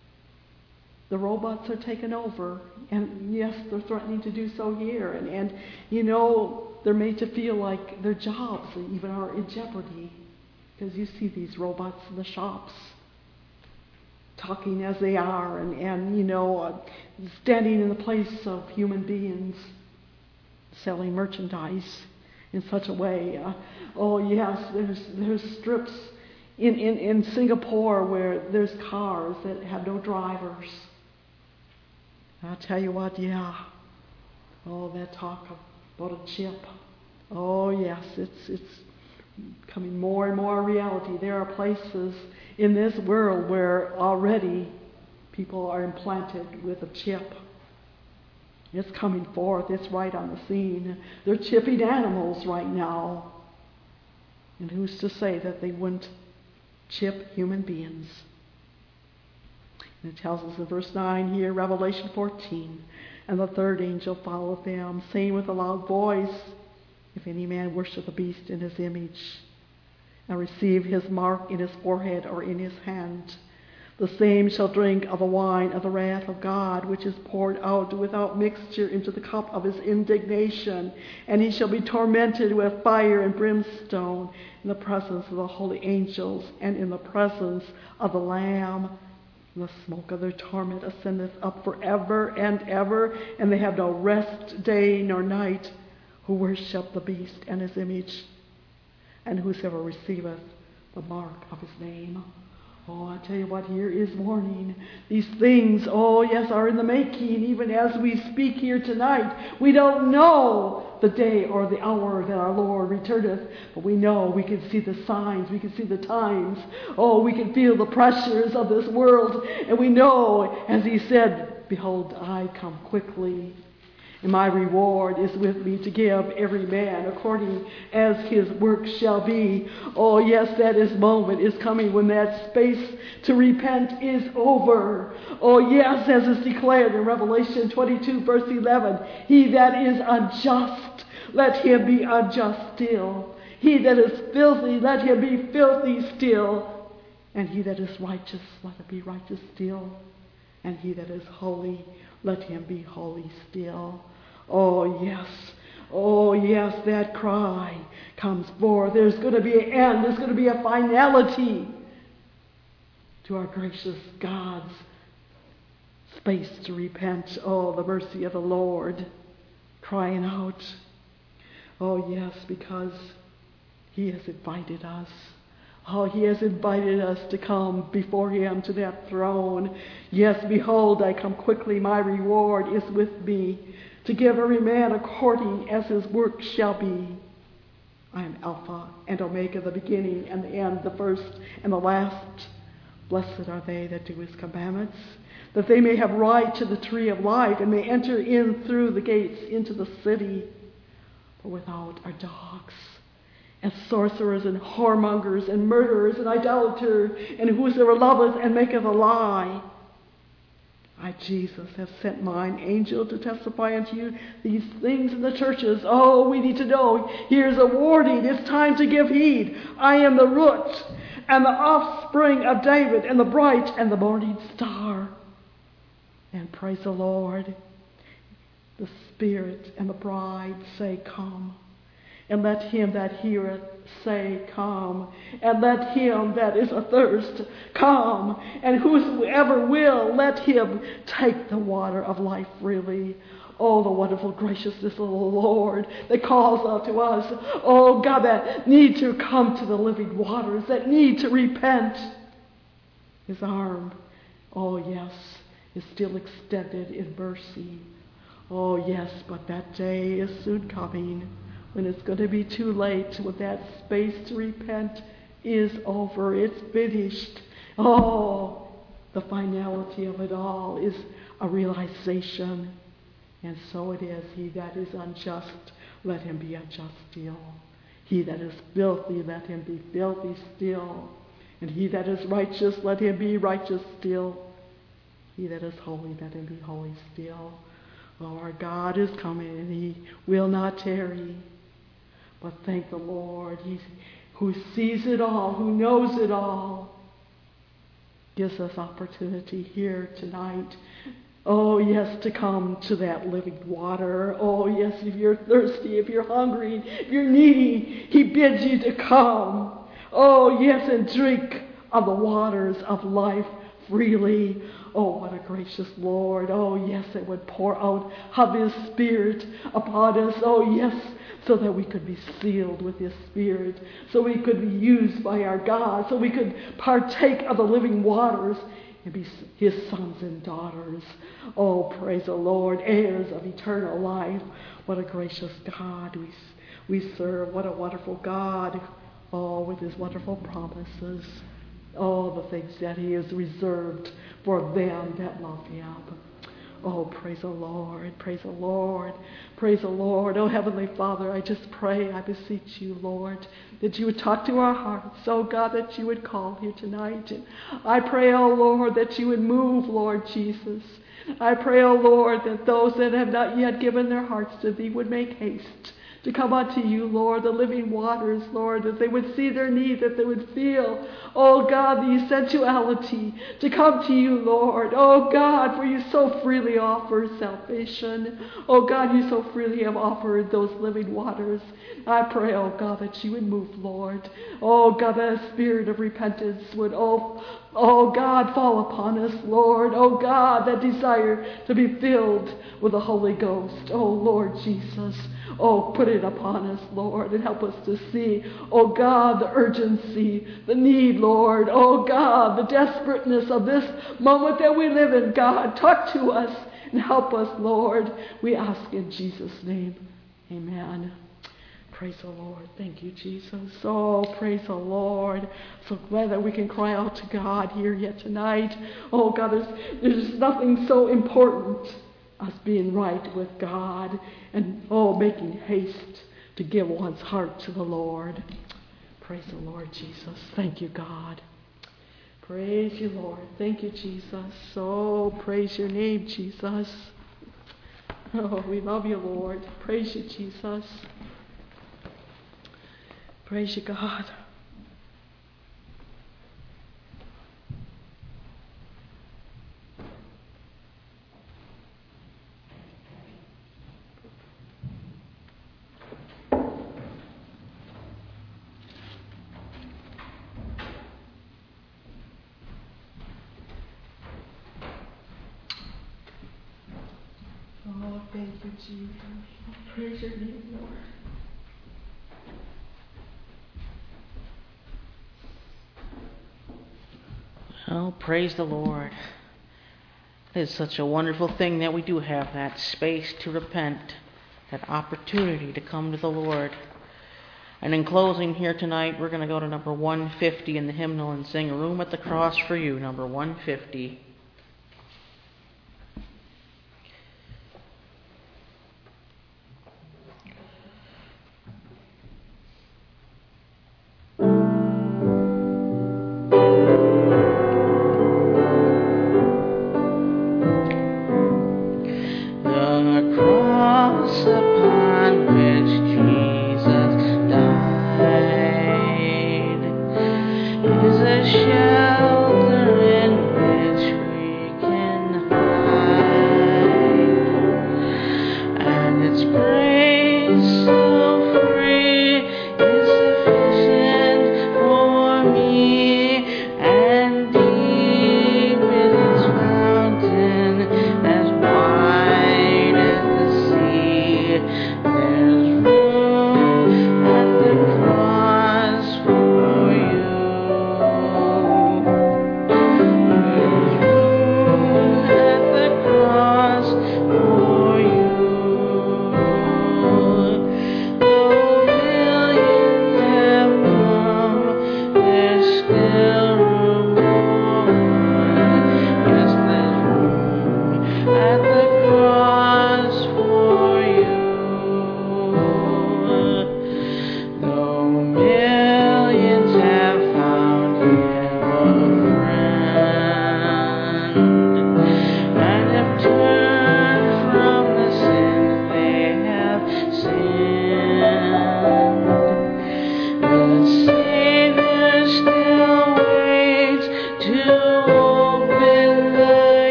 The robots are taking over, and yes, they're threatening to do so here. And, and you know, they're made to feel like their jobs even are in jeopardy, because you see these robots in the shops, talking as they are, and, and you know, uh, standing in the place of human beings, selling merchandise in such a way. Uh, oh yes, there's there's strips in, in, in Singapore where there's cars that have no drivers. I'll tell you what, yeah. Oh, that talk about a chip. Oh yes, it's it's becoming more and more a reality. There are places in this world where already people are implanted with a chip. It's coming forth. It's right on the scene. They're chipping animals right now. And who's to say that they wouldn't chip human beings? And it tells us in verse nine here, Revelation fourteen, and the third angel followed them, saying with a loud voice, if any man worship the beast in his image, and receive his mark in his forehead or in his hand, the same shall drink of the wine of the wrath of God, which is poured out without mixture into the cup of his indignation. And he shall be tormented with fire and brimstone in the presence of the holy angels and in the presence of the Lamb. And the smoke of their torment ascendeth up forever and ever, and they have no rest day nor night, who worship the beast and his image, and whosoever receiveth the mark of his name. Oh, I tell you what, here is warning. These things, oh yes, are in the making, even as we speak here tonight. We don't know the day or the hour that our Lord returneth, but we know, we can see the signs, we can see the times. Oh, we can feel the pressures of this world, and we know, as he said, behold, I come quickly. And my reward is with me to give every man according as his work shall be. Oh yes, that is moment is coming when that space to repent is over. Oh yes, as is declared in Revelation twenty-two verse eleven, he that is unjust, let him be unjust still. He that is filthy, let him be filthy still. And he that is righteous, let him be righteous still. And he that is holy, let him be holy still. Oh, yes. Oh, yes, that cry comes forth. There's going to be an end. There's going to be a finality to our gracious God's space to repent. Oh, the mercy of the Lord crying out. Oh, yes, because he has invited us. Oh, he has invited us to come before him to that throne. Yes, behold, I come quickly. My reward is with me, to give every man according as his work shall be. I am Alpha and Omega, the beginning and the end, the first and the last. Blessed are they that do his commandments, that they may have right to the tree of life and may enter in through the gates into the city. For without are dogs, and sorcerers, and whoremongers, and murderers, and idolaters, and whosoever loveth and maketh a lie. I, Jesus, have sent mine angel to testify unto you these things in the churches. Oh, we need to know. Here's a warning. It's time to give heed. I am the root and the offspring of David, and the bright and the morning star. And praise the Lord. The Spirit and the bride say, come. And let him that heareth say, come. And let him that is athirst come. And whosoever will, let him take the water of life freely. Oh, the wonderful graciousness of the Lord that calls out to us. Oh, God, that need to come to the living waters, that need to repent. His arm, oh yes, is still extended in mercy. Oh yes, but that day is soon coming when it's going to be too late, when that space to repent is over. It's finished. Oh, the finality of it all is a realization. And so it is. He that is unjust, let him be unjust still. He that is filthy, let him be filthy still. And he that is righteous, let him be righteous still. He that is holy, let him be holy still. Oh, our God is coming, and he will not tarry. But thank the Lord, he who sees it all, who knows it all, gives us opportunity here tonight. Oh, yes, to come to that living water. Oh, yes, if you're thirsty, if you're hungry, if you're needy, he bids you to come. Oh, yes, and drink of the waters of life freely. Oh, what a gracious Lord. Oh, yes, it would pour out of his Spirit upon us. Oh, yes, so that we could be sealed with his Spirit, so we could be used by our God, so we could partake of the living waters and be his sons and daughters. Oh, praise the Lord, heirs of eternal life. What a gracious God we, we serve. What a wonderful God. Oh, with his wonderful promises. Oh, the things that he has reserved for them that love him. Oh, praise the Lord, praise the Lord, praise the Lord. Oh, Heavenly Father, I just pray, I beseech you, Lord, that you would talk to our hearts. Oh, God, that you would call here tonight. And I pray, oh, Lord, that you would move, Lord Jesus. I pray, oh, Lord, that those that have not yet given their hearts to thee would make haste to come unto you, Lord, the living waters, Lord, that they would see their need, that they would feel, oh God, the essentiality to come to you, Lord. Oh God, for you so freely offer salvation. Oh God, you so freely have offered those living waters. I pray, oh God, that you would move, Lord. Oh God, that a spirit of repentance would, oh, oh God, fall upon us, Lord. Oh God, that desire to be filled with the Holy Ghost. Oh Lord Jesus. Oh, put it upon us, Lord, and help us to see, oh God, the urgency, the need, Lord. Oh God, the desperateness of this moment that we live in, God. Talk to us and help us, Lord. We ask in Jesus' name. Amen. Praise the Lord. Thank you, Jesus. Oh, praise the Lord. So glad that we can cry out to God here yet tonight. Oh God, there's, there's nothing so important us being right with God and, oh, making haste to give one's heart to the Lord. Praise the Lord Jesus. Thank you, God. Praise you, Lord. Thank you, Jesus. Oh, praise your name, Jesus. Oh, we love you, Lord. Praise you, Jesus. Praise you, God. Oh, thank you, Jesus. Praise your name, Lord. Oh, praise the Lord. It's such a wonderful thing that we do have that space to repent, that opportunity to come to the Lord. And in closing here tonight, we're going to go to number one fifty in the hymnal and sing A Room at the Cross for You, number one fifty. Is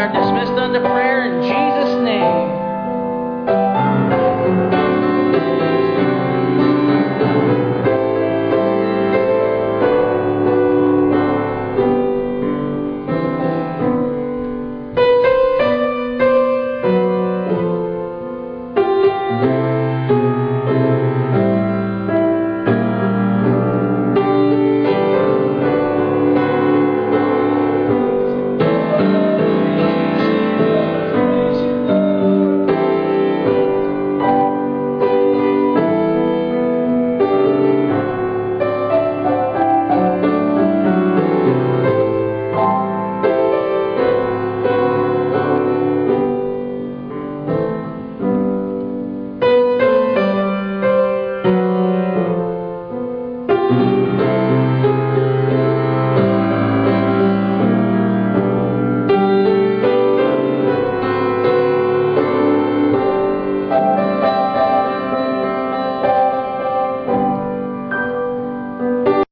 are dismissed unto prayer in Jesus' name.